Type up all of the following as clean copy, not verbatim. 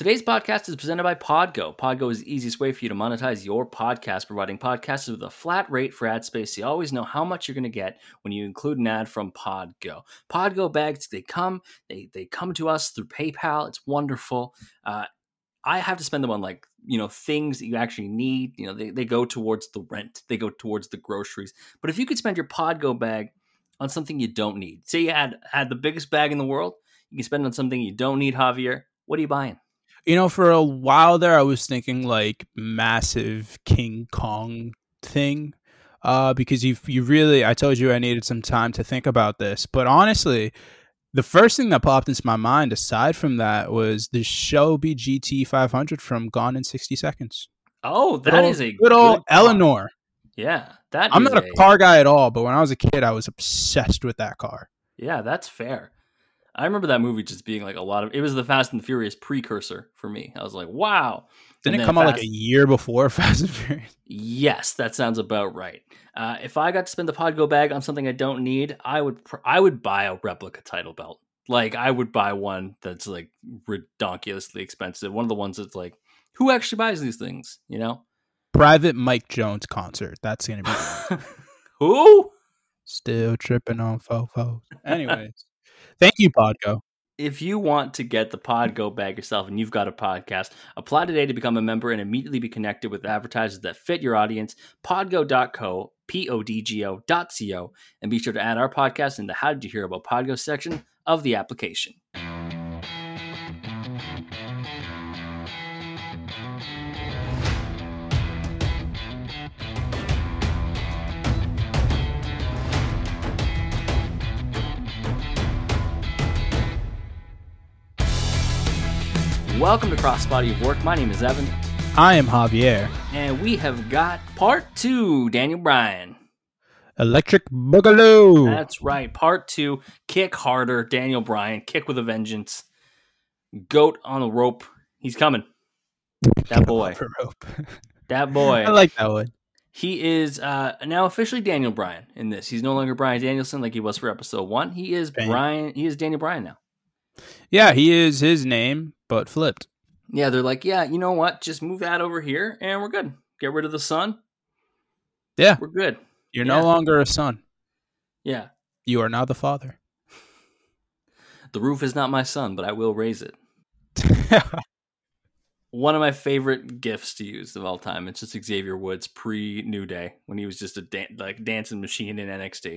Today's podcast is presented by Podgo. Podgo is the easiest way for you to monetize your podcast, providing podcasters with a flat rate for ad space, so you always know how much you're going to get when you include an ad from Podgo. Podgo bags, they come to us through PayPal. It's wonderful. I have to spend them on things that you actually need. They go towards the rent. They go towards the groceries. But if you could spend your Podgo bag on something you don't need, say you had the biggest bag in the world, you can spend it on something you don't need, Javier. What are you buying? For a while there, I was thinking like massive King Kong thing, because you really, I told you I needed some time to think about this. But honestly, the first thing that popped into my mind, aside from that, was the Shelby GT 500 from Gone in 60 Seconds. Oh, that is a good old Eleanor. Yeah, I'm not a car guy at all, but when I was a kid, I was obsessed with that car. Yeah, that's fair. I remember that movie just being like it was the Fast and Furious precursor for me. I was like, wow. Didn't it come out like a year before Fast and Furious? Yes, that sounds about right. If I got to spend the Podgo bag on something I don't need, I would buy a replica title belt. Like, I would buy one that's like ridiculously expensive. One of the ones that's like, who actually buys these things, Private Mike Jones concert. That's going to be Who? Still tripping on fofos. Anyways. Thank you, Podgo. If you want to get the Podgo bag yourself and you've got a podcast, apply today to become a member and immediately be connected with advertisers that fit your audience. Podgo.co, Podgo.co, and be sure to add our podcast in the How Did You Hear About Podgo section of the application. Welcome to Cross Body of Work. My name is Evan. I am Javier. And we have got part 2, Daniel Bryan. Electric Boogaloo. That's right. Part 2, kick harder, Daniel Bryan. Kick with a vengeance. Goat on a rope. He's coming. That boy. That boy. I like that one. He is now officially Daniel Bryan in this. He's no longer Bryan Danielson like he was for episode 1. He is Bryan. He is Daniel Bryan now. Yeah, he is his name, but flipped. Yeah, they're like, yeah, you know what? Just move that over here, and we're good. Get rid of the son. Yeah. We're good. You're no longer a son. Yeah. You are now the father. The roof is not my son, but I will raise it. One of my favorite gifs to use of all time. It's just Xavier Woods pre-New Day when he was just a dancing machine in NXT.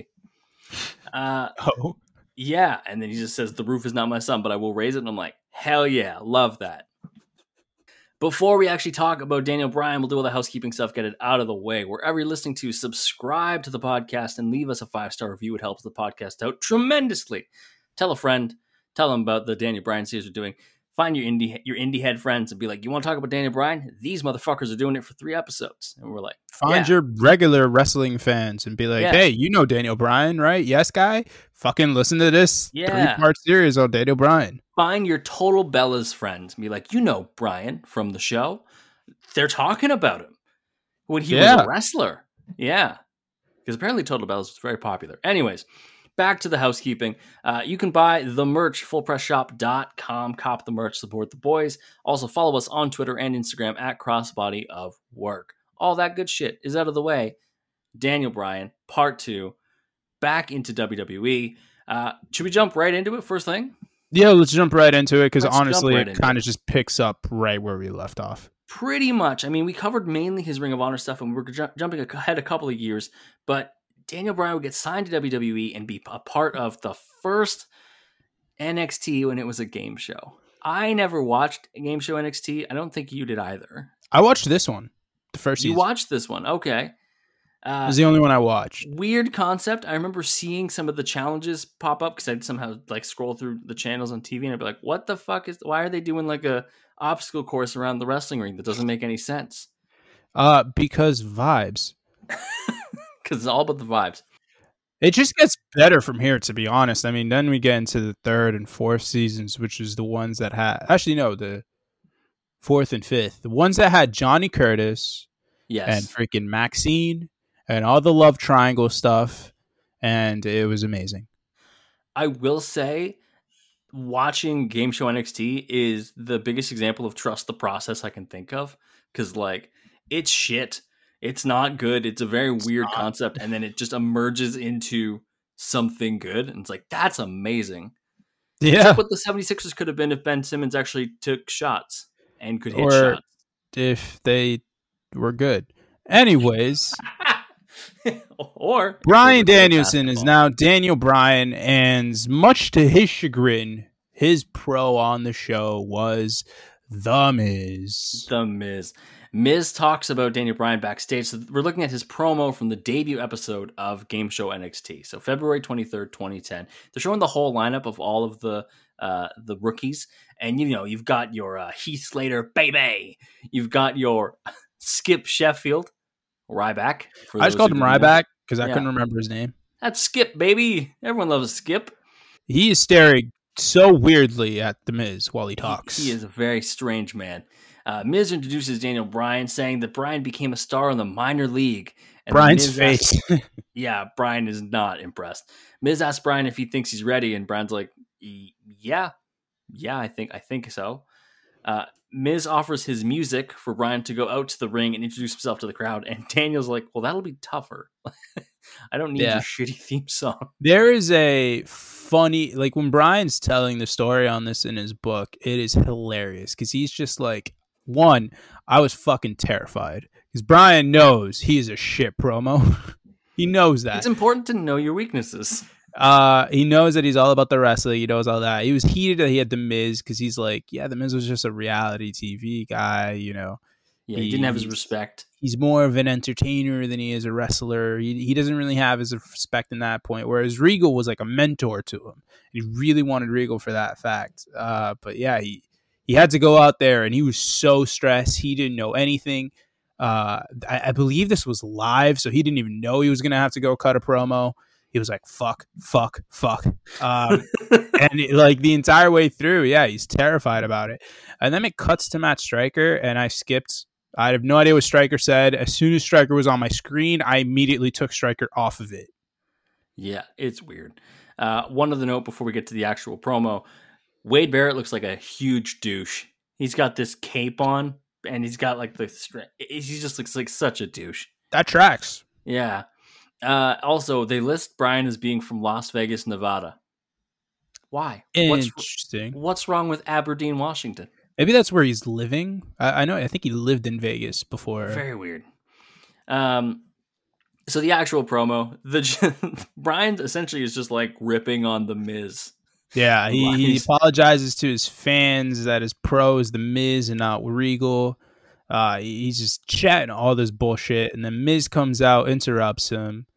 Oh. Yeah, and then he just says, the roof is not my son, but I will raise it. And I'm like, hell yeah, love that. Before we actually talk about Daniel Bryan, we'll do all the housekeeping stuff, get it out of the way. Wherever you're listening to, subscribe to the podcast and leave us a 5-star review. It helps the podcast out tremendously. Tell a friend, tell them about the Daniel Bryan series we're doing. Find your indie head friends and be like, you want to talk about Daniel Bryan? These motherfuckers are doing it for 3 episodes. And we're like, find your regular wrestling fans and be like, hey, you know Daniel Bryan, right? Yes, guy? Fucking listen to this 3-part series on Daniel Bryan. Find your total Bellas friends and be like, you know Bryan from the show. They're talking about him when he was a wrestler. Yeah. Because apparently Total Bellas was very popular. Anyways. Back to the housekeeping. You can buy the merch, fullpressshop.com. Cop the merch, support the boys. Also follow us on Twitter and Instagram at crossbodyofwork. All that good shit is out of the way. Daniel Bryan, part 2, back into WWE. Should we jump right into it first thing? Yeah, let's jump right into it because honestly, it kind of just picks up right where we left off. Pretty much. I mean, we covered mainly his Ring of Honor stuff and we're jumping ahead a couple of years, but Daniel Bryan would get signed to WWE and be a part of the first NXT when it was a game show. I never watched a game show NXT. I don't think you did either. I watched this one, the first season. You watched this one, okay. It was the only one I watched. Weird concept. I remember seeing some of the challenges pop up because I'd somehow scroll through the channels on TV and I'd be like, what the fuck why are they doing like a obstacle course around the wrestling ring that doesn't make any sense? Because vibes. Because it's all about the vibes. It just gets better from here, to be honest. I mean, then we get into the 3rd and 4th seasons, which is the ones that had... Actually, no, the 4th and 5th. The ones that had Johnny Curtis and freaking Maxine and all the love triangle stuff, and it was amazing. I will say, watching Game Show NXT is the biggest example of trust the process I can think of. Because, like, it's shit. It's not good. It's a very weird concept. And then it just emerges into something good. And it's like, that's amazing. It's Yeah. like what the 76ers could have been if Ben Simmons actually took shots and could hit Or shots. if they were good. Anyways, Or Bryan Danielson is now Daniel Bryan, and much to his chagrin, his pro on the show was The Miz. The Miz. Miz talks about Daniel Bryan backstage. So we're looking at his promo from the debut episode of Game Show NXT. So February 23rd, 2010. They're showing the whole lineup of all of the rookies. And, you know, you've got your Heath Slater, baby. You've got your Skip Sheffield, Ryback. I just called him Ryback because I couldn't remember his name. That's Skip, baby. Everyone loves Skip. He is staring so weirdly at The Miz while he talks. He is a very strange man. Miz introduces Daniel Bryan, saying that Bryan became a star in the minor league. And Bryan's face. Yeah, Bryan is not impressed. Miz asks Bryan if he thinks he's ready, and Bryan's like, yeah, I think so. Miz offers his music for Bryan to go out to the ring and introduce himself to the crowd, and Daniel's like, well, that'll be tougher. I don't need your shitty theme song. There is a funny, like when Bryan's telling the story on this in his book, it is hilarious because he's just like, one, I was fucking terrified because Bryan knows he is a shit promo. He knows that. It's important to know your weaknesses. He knows that he's all about the wrestling. He knows all that. He was heated that he had The Miz because he's like, yeah, The Miz was just a reality TV guy, you know. Yeah, he didn't have his respect. He's more of an entertainer than he is a wrestler. He doesn't really have his respect in that point, whereas Regal was like a mentor to him. He really wanted Regal for that fact. But yeah, he had to go out there, and he was so stressed. He didn't know anything. I believe this was live, so he didn't even know he was going to have to go cut a promo. He was like, fuck. And like the entire way through, yeah, he's terrified about it. And then it cuts to Matt Striker, and I skipped. I have no idea what Striker said. As soon as Striker was on my screen, I immediately took Striker off of it. Yeah, it's weird. One other note before we get to the actual promo. Wade Barrett looks like a huge douche. He's got this cape on, and he's got like he just looks like such a douche. That tracks. Yeah. Also, they list Bryan as being from Las Vegas, Nevada. Why? Interesting. What's wrong with Aberdeen, Washington? Maybe that's where he's living. I think he lived in Vegas before. Very weird. So the actual promo, Bryan essentially is just like ripping on The Miz. Yeah, he apologizes to his fans that his pro is The Miz and not Regal. He's just chatting all this bullshit, and then Miz comes out, interrupts him.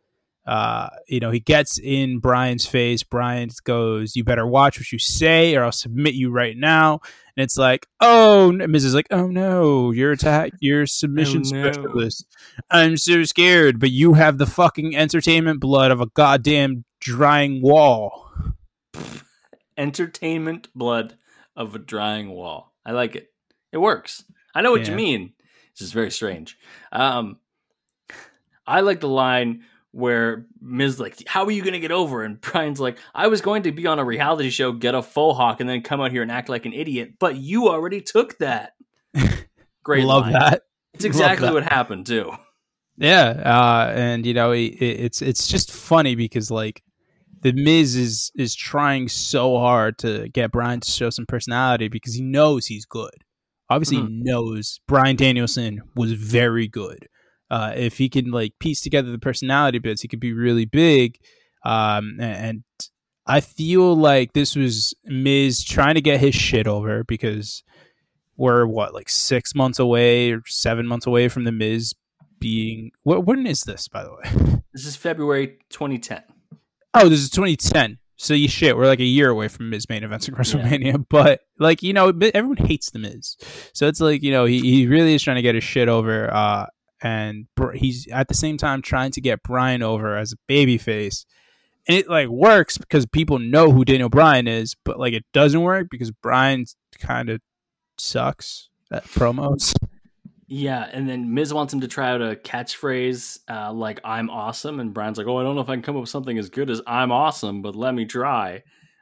He gets in Bryan's face. Bryan goes, "You better watch what you say, or I'll submit you right now." And it's like, "Oh," Miz is like, "Oh no, you're submission specialist. I'm so scared, but you have the fucking entertainment blood of a goddamn drying wall." Entertainment blood of a drying wall. I like it. It works. I know what you mean. It's just very strange. I like the line where Miz like, how are you going to get over? And Bryan's like, I was going to be on a reality show, get a faux hawk, and then come out here and act like an idiot, but you already took that. Great Love line. that. It's exactly what happened, too. Yeah, and, it's just funny because, like, The Miz is trying so hard to get Bryan to show some personality because he knows he's good. Obviously, he knows Bryan Danielson was very good. If he can like piece together the personality bits, he could be really big. And I feel like this was Miz trying to get his shit over because we're like 6 months away or 7 months away from The Miz being. When is this, by the way? This is February 2010. Oh, this is 2010. So we're like a year away from Miz main events in WrestleMania, but like, everyone hates The Miz. So it's like, he really is trying to get his shit over. And he's at the same time trying to get Bryan over as a babyface. And it like works because people know who Daniel Bryan is, but like it doesn't work because Bryan kind of sucks at promos. Yeah, and then Miz wants him to try out a catchphrase like "I'm awesome," and Bryan's like, "Oh, I don't know if I can come up with something as good as I'm awesome, but let me try."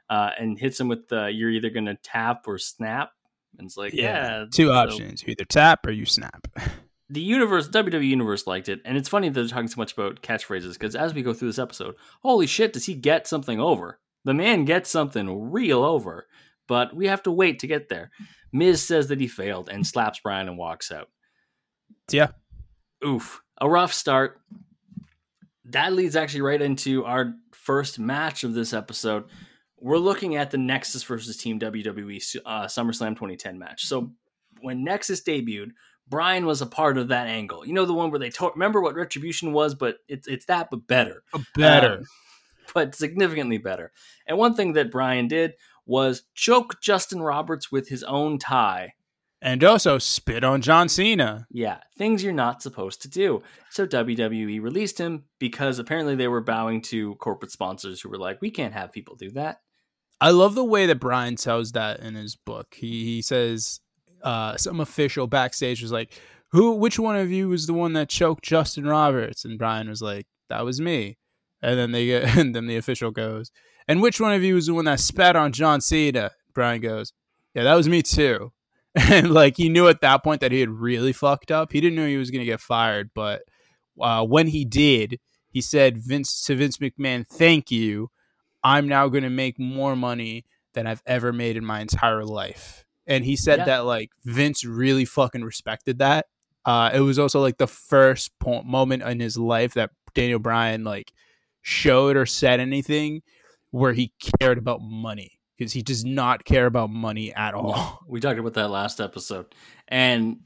and hits him with the "You're either gonna tap or snap." And it's like, yeah, two so options: you either tap or you snap. the universe, WWE universe, liked it, and it's funny that they're talking so much about catchphrases because as we go through this episode, holy shit, does he get something over? The man gets something real over, but we have to wait to get there. Miz says that he failed and slaps Bryan and walks out. Yeah. Oof, a rough start. That leads actually right into our first match of this episode. We're looking at the Nexus versus Team WWE SummerSlam 2010 match. So when Nexus debuted, Bryan was a part of that angle. You know, the one where they remember what Retribution was, but it's that, but better. But significantly better. And one thing that Bryan did was choke Justin Roberts with his own tie. And also spit on John Cena. Yeah, things you're not supposed to do. So WWE released him because apparently they were bowing to corporate sponsors who were like, we can't have people do that. I love the way that Bryan tells that in his book. He says some official backstage was like, which one of you was the one that choked Justin Roberts? And Bryan was like, that was me. And then and then the official goes, and which one of you was the one that spat on John Cena? Bryan goes, yeah, that was me too. And like he knew at that point that he had really fucked up. He didn't know he was going to get fired, but when he did, he said to Vince McMahon, "Thank you. I'm now going to make more money than I've ever made in my entire life." And he said that like Vince really fucking respected that. It was also like the first moment in his life that Daniel Bryan like showed or said anything where he cared about money. Because he does not care about money at all. No, we talked about that last episode. And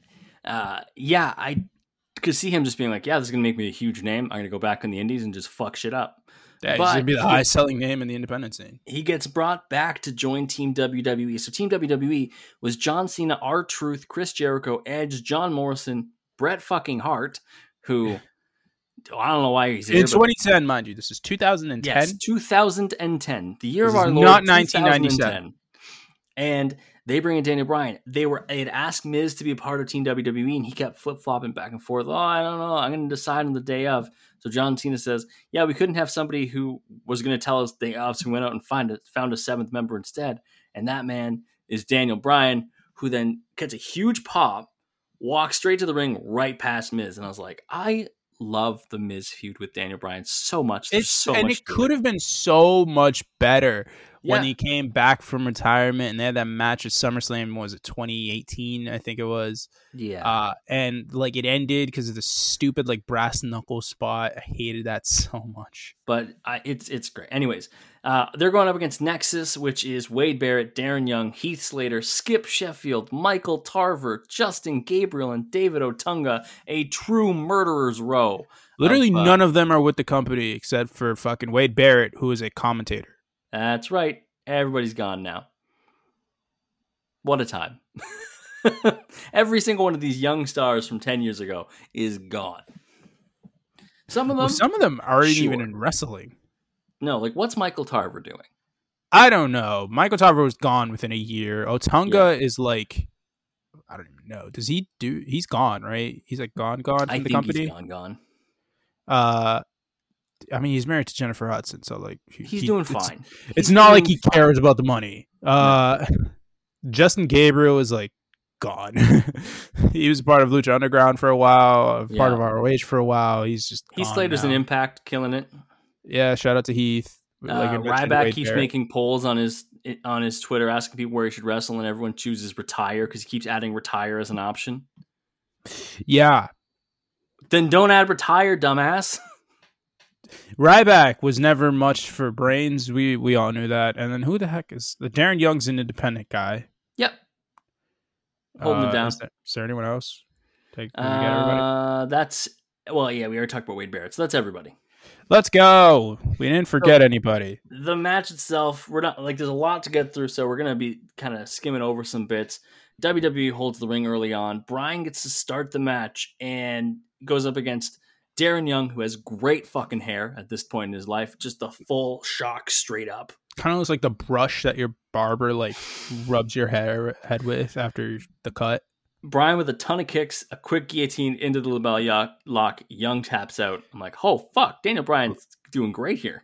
I could see him just being like, yeah, this is going to make me a huge name. I'm going to go back in the indies and just fuck shit up. Yeah, he's going to be the highest selling name in the independent scene. He gets brought back to join Team WWE. So Team WWE was John Cena, R-Truth, Chris Jericho, Edge, John Morrison, Bret fucking Hart, who... I don't know why he's here. In 2010, mind you. This is 2010? Yes, 2010. The year this of our Lord, not 1997. And they bring in Daniel Bryan. They had asked Miz to be a part of Team WWE, and he kept flip-flopping back and forth. Oh, I don't know. I'm going to decide on the day of. So John Cena says, yeah, we couldn't have somebody who was going to tell us the day of, so we went out and found a seventh member instead. And that man is Daniel Bryan, who then gets a huge pop, walks straight to the ring, right past Miz. And I was like, I love the Miz feud with Daniel Bryan so much. It could have been so much better when he came back from retirement and they had that match at SummerSlam. Was it 2018? I think it was. Yeah. And like it ended because of the stupid like brass knuckle spot. I hated that so much. But it's great. Anyways, they're going up against Nexus, which is Wade Barrett, Darren Young, Heath Slater, Skip Sheffield, Michael Tarver, Justin Gabriel, and David Otunga. A true murderer's row. Literally none of them are with the company except for fucking Wade Barrett, who is a commentator. That's right. Everybody's gone now. What a time. Every single one of these young stars from 10 years ago is gone. Some of them aren't even in wrestling. No, like what's Michael Tarver doing? I don't know. Michael Tarver was gone within a year. Otunga is like, I don't even know. Does he do? He's gone, right? He's like gone from the company. He's gone. I mean, he's married to Jennifer Hudson, so like he's doing fine. It's not like he cares about the money. No. Justin Gabriel is like gone. He was part of Lucha Underground for a while, part of ROH for a while. He's just Heath Slater's an Impact, killing it. Yeah, shout out to Heath. Ryback keeps making polls on his Twitter asking people where he should wrestle, and everyone chooses retire because he keeps adding retire as an option. Yeah. Then don't add retire, dumbass. Ryback was never much for brains. We all knew that. And then who the heck is Darren Young's an independent guy? Yep. Holding it down. Is there anyone else? Did we get everybody? We already talked about Wade Barrett, so that's everybody. Let's go. We didn't forget anybody. The match itself, we're not like there's a lot to get through, so we're gonna be kind of skimming over some bits. WWE holds the ring early on. Bryan gets to start the match and goes up against Darren Young, who has great fucking hair at this point in his life. Just a full shock straight up. Kind of looks like the brush that your barber like rubs your head with after the cut. Bryan with a ton of kicks, a quick guillotine into the label lock. Young taps out. I'm like, oh fuck, Daniel Bryan's doing great here.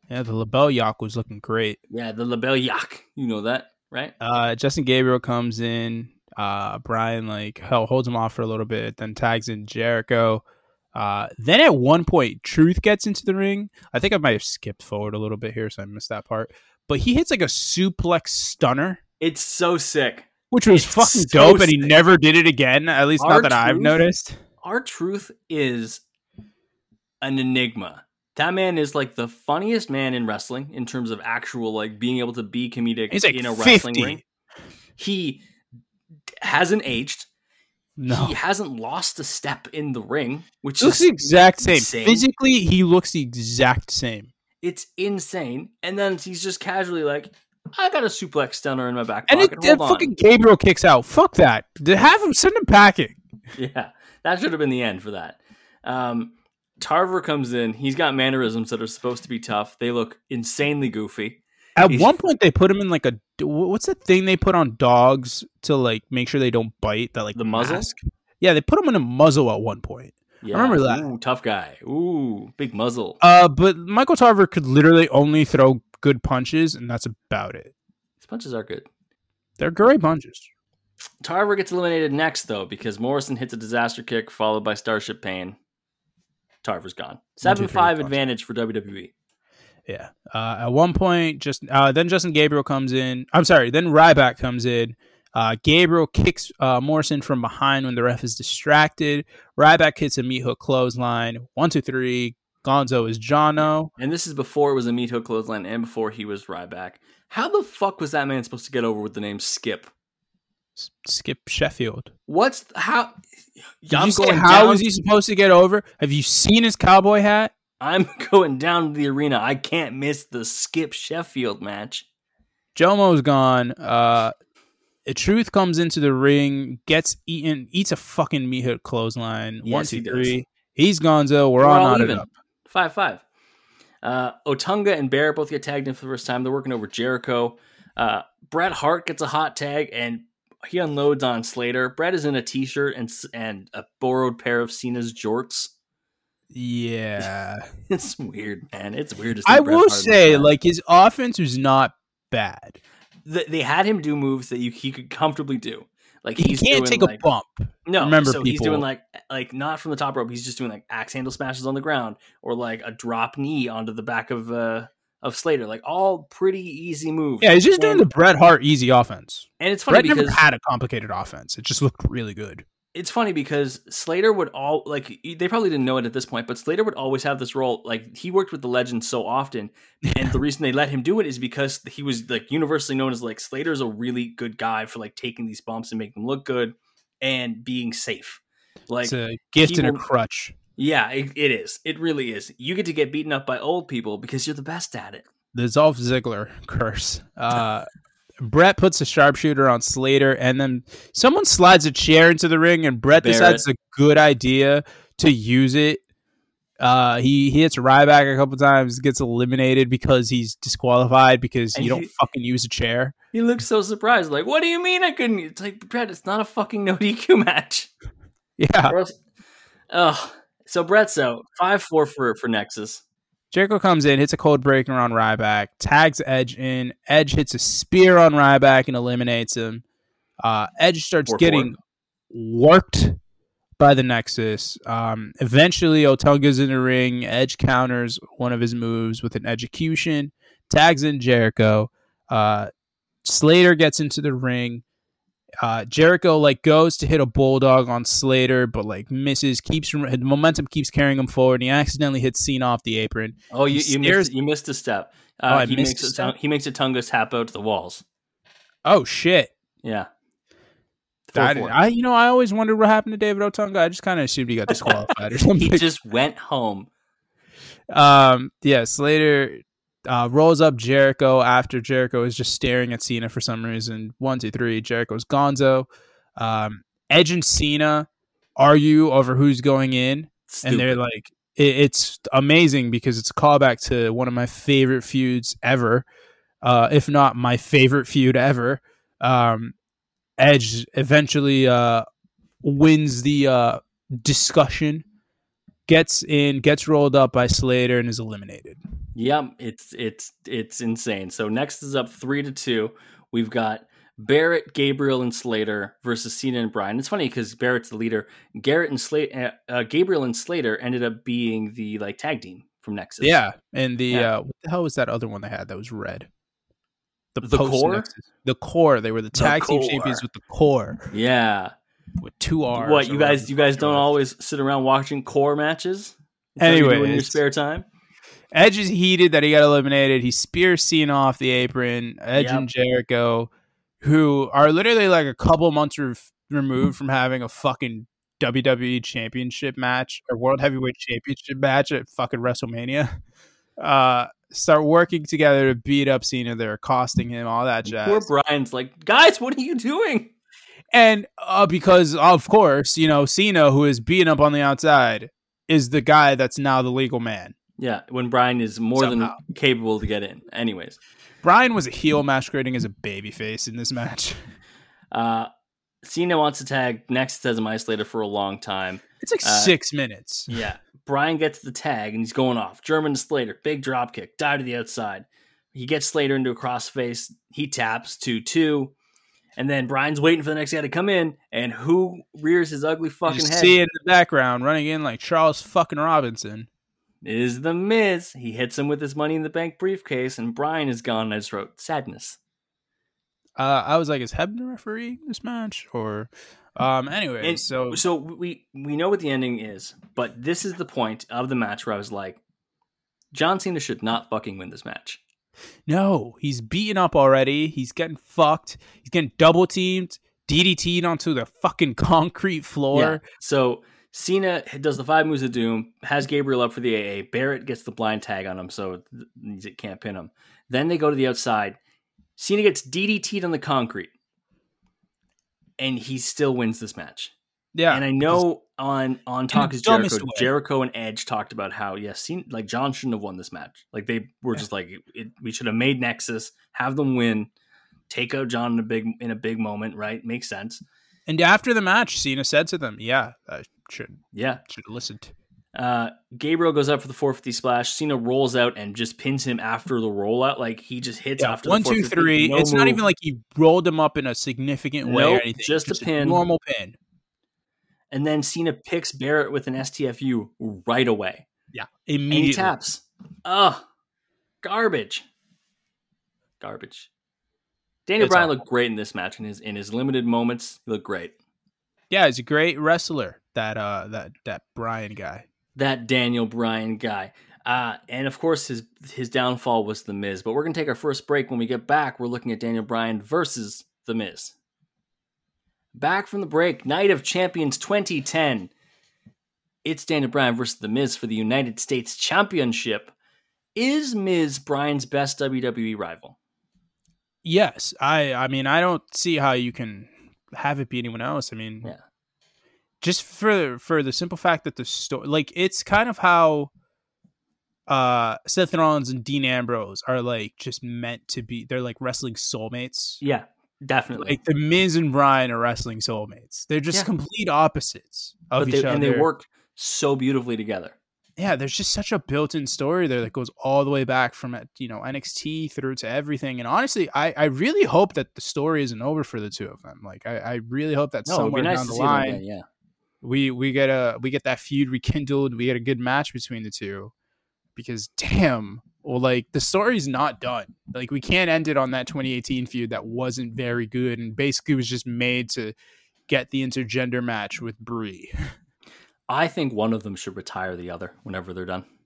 Yeah, the LaBelle Yak was looking great. Yeah, the LaBelle Yak. You know that, right? Justin Gabriel comes in. Brian holds him off for a little bit, then tags in Jericho. Then at one point, Truth gets into the ring. I think I might have skipped forward a little bit here, so I missed that part. But he hits like a suplex stunner. It's so sick. Which was fucking dope, and he never did it again, at least not that I've noticed. R-Truth is an enigma. That man is like the funniest man in wrestling in terms of actual like being able to be comedic in a wrestling ring. He hasn't aged. No. He hasn't lost a step in the ring, which looks the exact same. Physically, he looks the exact same. It's insane. And then he's just casually like, I got a suplex stunner in my back pocket. And fucking Gabriel kicks out. Fuck that. Have him send him packing. Yeah, that should have been the end for that. Tarver comes in. He's got mannerisms that are supposed to be tough. They look insanely goofy. At one point, they put him in like what's the thing they put on dogs to like make sure they don't bite? That like the muzzle? Yeah, they put him in a muzzle at one point. Yeah. I remember that. Ooh, tough guy. Ooh, big muzzle. But Michael Tarver could literally only throw good punches, and that's about it. His punches are good. They're great punches. Tarver gets eliminated next, though, because Morrison hits a disaster kick followed by Starship Pain. Tarver's gone. 7-5 advantage for WWE. Yeah. At one point, then Justin Gabriel comes in. I'm sorry. Then Ryback comes in. Gabriel kicks Morrison from behind when the ref is distracted. Ryback hits a meat hook clothesline. 1, 2, 3. Gonzo is Jono. And this is before it was a meat hook clothesline and before he was Ryback. How the fuck was that man supposed to get over with the name Skip? Skip Sheffield. How was he supposed to get over? Have you seen his cowboy hat? I'm going down to the arena. I can't miss the Skip Sheffield match. Jomo's gone. Truth comes into the ring, gets eaten, eats a fucking meat hook clothesline. Yes, 1, 2, 3. He's Gonzo. We're all knotted up. 5-5. Otunga and Bear both get tagged in for the first time. They're working over Jericho. Bret Hart gets a hot tag, and he unloads on Slater. Bret is in a t-shirt and a borrowed pair of Cena's jorts. Yeah. It's weird, man. It's weird. I will say, like, his offense was not bad. They had him do moves that he could comfortably do. Like he can't take a bump. No, remember, so he's doing like not from the top rope. He's just doing like axe handle smashes on the ground or like a drop knee onto the back of Slater. Like all pretty easy moves. Yeah, he's just doing the Bret Hart easy offense. And it's funny because Bret never had a complicated offense. It just looked really good. It's funny because Slater would they probably didn't know it at this point, but Slater would always have this role. Like he worked with the Legends so often, and the reason they let him do it is because he was like universally known as like Slater's a really good guy for like taking these bumps and making them look good and being safe. Like it's a gift and a crutch. Yeah, it is. It really is. You get to get beaten up by old people because you're the best at it. The Dolph Ziggler curse. Bret puts a sharpshooter on Slater, and then someone slides a chair into the ring, and Bret decides it's a good idea to use it. He hits Ryback a couple times, gets eliminated because he's disqualified because you don't fucking use a chair. He looks so surprised, like, what do you mean I couldn't? It's like, Bret, it's not a fucking no DQ match. Yeah. So Bret's out. 5-4 for Nexus. Jericho comes in, hits a cold breaker on Ryback, tags Edge in. Edge hits a spear on Ryback and eliminates him. Edge starts getting worked by the Nexus. Eventually, Otunga's in the ring. Edge counters one of his moves with an execution, tags in Jericho. Slater gets into the ring. Jericho goes to hit a bulldog on Slater, but misses. The momentum keeps carrying him forward, and he accidentally hits Cena off the apron. Oh, you missed a step. He makes a Tunga tap out to the walls. Oh shit! Yeah. I always wondered what happened to David Otunga. I just kind of assumed he got disqualified or something. He just went home. Slater rolls up Jericho after Jericho is just staring at Cena for some reason. 1, 2, 3. Jericho's Gonzo. Edge and Cena argue over who's going in. Stupid. And they're like, it's amazing because it's a callback to one of my favorite feuds ever, if not my favorite feud ever. Edge eventually wins the discussion, gets rolled up by Slater, and is eliminated. Yep, it's insane. So next is up 3-2. We've got Barrett, Gabriel, and Slater versus Cena and Bryan. It's funny because Barrett's the leader. Gabriel and Slater ended up being the like tag team from Nexus. Yeah, and what the hell was that other one they had that was red? The Core? Nexus. The Core. They were the tag team champions with the Core. Yeah. With 2 R's. What, you guys don't always sit around watching Core matches? Anyway, in your spare time? Edge is heated that he got eliminated. He spears Cena off the apron. Edge and Jericho, who are literally like a couple months removed from having a fucking WWE Championship match or World Heavyweight Championship match at fucking WrestleMania, start working together to beat up Cena. They're accosting him, all that jazz. Poor Bryan's like, guys, what are you doing? And because, of course, Cena, who is beating up on the outside, is the guy that's now the legal man. Yeah, when Bryan is more than capable to get in. Anyways. Bryan was a heel masquerading as a babyface in this match. Cena wants to tag Nexus as an isolator for a long time. It's like 6 minutes. Yeah. Bryan gets the tag and he's going off. German to Slater. Big drop kick. Dive to the outside. He gets Slater into a crossface. He taps 2-2. And then Bryan's waiting for the next guy to come in. And who rears his ugly fucking head? See it in the background running in like Charles fucking Robinson. Is The Miz. He hits him with his Money in the Bank briefcase. And Bryan is gone. I just wrote sadness. I was like, is Hebner refereeing this match? Or anyway, so we know what the ending is, but this is the point of the match where I was like, John Cena should not fucking win this match. No, he's beaten up already. He's getting fucked. He's getting double teamed, DDT'd onto the fucking concrete floor. Yeah. So Cena does the 5 moves of doom, has Gabriel up for the AA. Barrett gets the blind tag on him, so it can't pin him. Then they go to the outside. Cena gets DDT'd on the concrete, and he still wins this match. Yeah, and I know on Talk is Jericho and Edge talked about how Cena, like John shouldn't have won this match. Like they were just like we should have made Nexus, have them win, take out John in a big moment, right? Makes sense. And after the match, Cena said to them, "Yeah, I should have listened." Gabriel goes up for the 450 splash. Cena rolls out and just pins him after the rollout. Like he just hits after 1, 2, 3. It's not even like he rolled him up in a significant way or anything. Just a pin, normal pin. And then Cena picks Barrett with an STFU right away. Yeah, immediately. And he taps. Garbage. Daniel Bryan looked great in this match. In his limited moments, he looked great. Yeah, he's a great wrestler. That Bryan guy. That Daniel Bryan guy. And of course, his downfall was The Miz. But we're going to take our first break. When we get back, we're looking at Daniel Bryan versus The Miz. Back from the break, Night of Champions 2010. It's Daniel Bryan versus The Miz for the United States Championship. Is Miz Bryan's best WWE rival? Yes. I mean, I don't see how you can have it be anyone else. I mean... Yeah. Just for the simple fact that the story, like, it's kind of how Seth Rollins and Dean Ambrose are like just meant to be. They're like wrestling soulmates. Yeah, definitely. Like the Miz and Bryan are wrestling soulmates. They're just complete opposites of each other, and they work so beautifully together. Yeah, there's just such a built-in story there that goes all the way back from NXT through to everything. And honestly, I really hope that the story isn't over for the two of them. Like, I really hope that somewhere down the line. We get that feud rekindled. We get a good match between the two, because damn, like the story's not done. Like we can't end it on that 2018 feud that wasn't very good and basically was just made to get the intergender match with Brie. I think one of them should retire the other whenever they're done.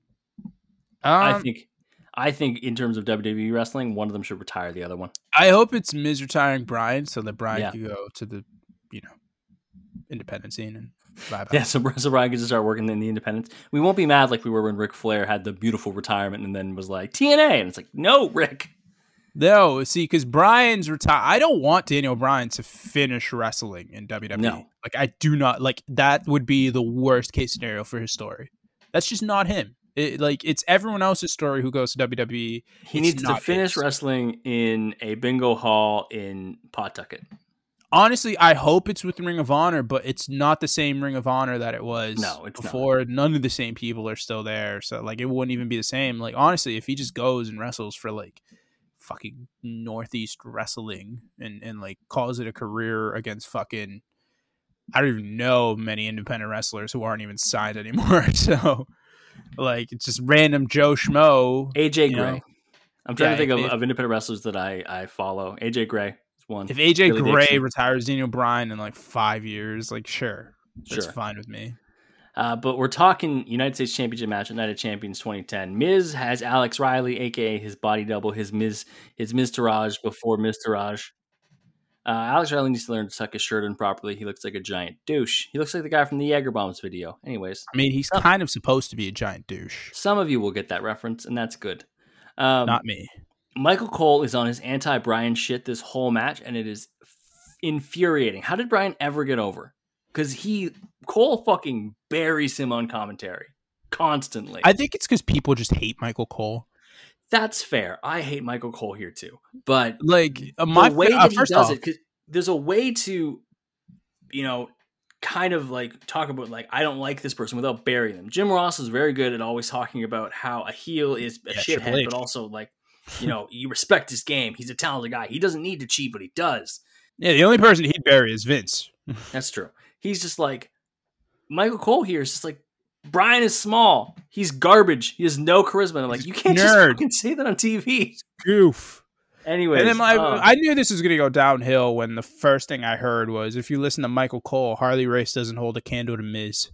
I think in terms of WWE wrestling, one of them should retire the other one. I hope it's Miz retiring Bryan so that Bryan can go to the independent scene and bye-bye. Yeah, so Bryan can just start working in the independents. We won't be mad like we were when Ric Flair had the beautiful retirement and then was like, TNA. And it's like, no, Rick. No, see, because Bryan's retired. I don't want Daniel Bryan to finish wrestling in WWE. No. Like, I do not. Like, that would be the worst case scenario for his story. That's just not him. It's everyone else's story who goes to WWE. He needs to finish wrestling in a bingo hall in Pawtucket. Honestly, I hope it's with Ring of Honor, but it's not the same Ring of Honor that it was before. Not. None of the same people are still there, so like it wouldn't even be the same. Like honestly, if he just goes and wrestles for like fucking Northeast Wrestling and like calls it a career against fucking, I don't even know many independent wrestlers who aren't even signed anymore. So like it's just random Joe Schmo. AJ Gray. I'm trying to think of independent wrestlers that I follow. AJ Gray is one. If AJ Gray retires Daniel Bryan in like 5 years, like sure. That's fine with me. But we're talking United States Championship match at Night of Champions 2010. Miz has Alex Riley, aka his body double, his Miz Taraj before Miz Taraj. Alex Riley needs to learn to tuck his shirt in properly. He looks like a giant douche. He looks like the guy from the Jaeger Bombs video. Anyways, I mean, he's kind of supposed to be a giant douche. Some of you will get that reference, and that's good. Not me. Michael Cole is on his anti-Bryan shit this whole match, and it is infuriating. How did Bryan ever get over? Because Cole fucking buries him on commentary constantly. I think it's because people just hate Michael Cole. That's fair. I hate Michael Cole here too. But like the way that he does it, because there's a way to, kind of like talk about like, I don't like this person without burying them. Jim Ross is very good at always talking about how a heel is a shithead, but also like, you respect his game. He's a talented guy. He doesn't need to cheat, but he does. Yeah, the only person he'd bury is Vince. That's true. He's just like, Michael Cole here is just like, Bryan is small. He's garbage. He has no charisma. And I'm like, you can't just fucking say that on TV. Goof. Anyways. And then I knew this was going to go downhill when the first thing I heard was, if you listen to Michael Cole, Harley Race doesn't hold a candle to Miz.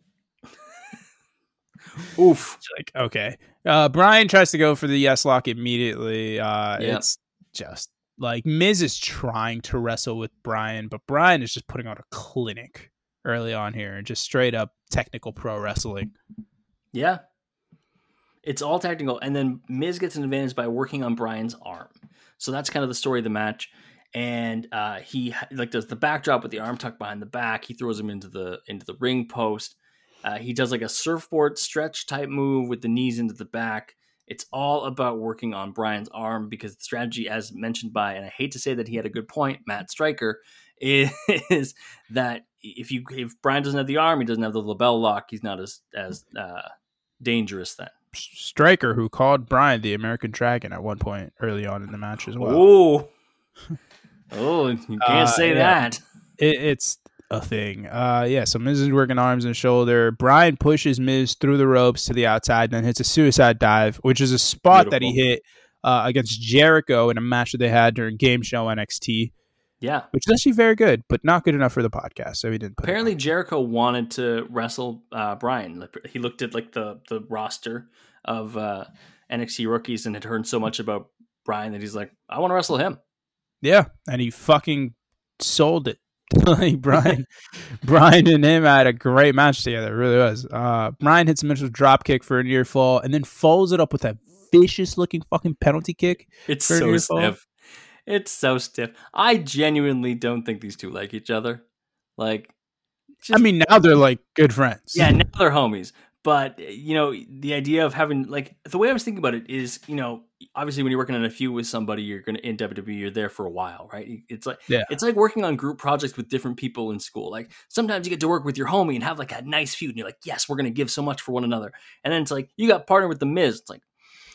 Oof. It's like, okay. Bryan tries to go for the yes lock immediately. It's just like Miz is trying to wrestle with Bryan, but Bryan is just putting on a clinic early on here and just straight up technical pro wrestling. Yeah. It's all technical. And then Miz gets an advantage by working on Bryan's arm. So that's kind of the story of the match. And he like does the backdrop with the arm tucked behind the back. He throws him into the ring post. He does like a surfboard stretch type move with the knees into the back. It's all about working on Bryan's arm because the strategy, as mentioned by, and I hate to say that he had a good point, Matt Stryker, is that if Bryan doesn't have the arm, he doesn't have the label lock, he's not as dangerous then. Stryker, who called Bryan the American Dragon at one point early on in the match as well. You can't say that. It's a thing. So Miz is working arms and shoulder. Bryan pushes Miz through the ropes to the outside, then hits a suicide dive, which is a spot that he hit against Jericho in a match that they had during Game Show NXT. Yeah. Which is actually very good, but not good enough for the podcast, so he didn't put Apparently Jericho wanted to wrestle Bryan. He looked at like the roster of NXT rookies and had heard so much about Bryan that he's like, I want to wrestle him. Yeah, and he fucking sold it. Like Bryan and him had a great match together. It really was. Bryan hits a Mitchell drop kick for a near fall and then follows it up with that vicious looking fucking penalty kick. It's so stiff. It's so stiff. I genuinely don't think these two like each other. Like, I mean, now they're like good friends. Yeah, now they're homies. But, the idea of having, like, the way I was thinking about it is, obviously when you're working on a feud with somebody, you're going to, in WWE, you're there for a while, right? It's like working on group projects with different people in school. Like, sometimes you get to work with your homie and have, like, a nice feud. And you're like, yes, we're going to give so much for one another. And then it's like, you got partnered with The Miz. It's like,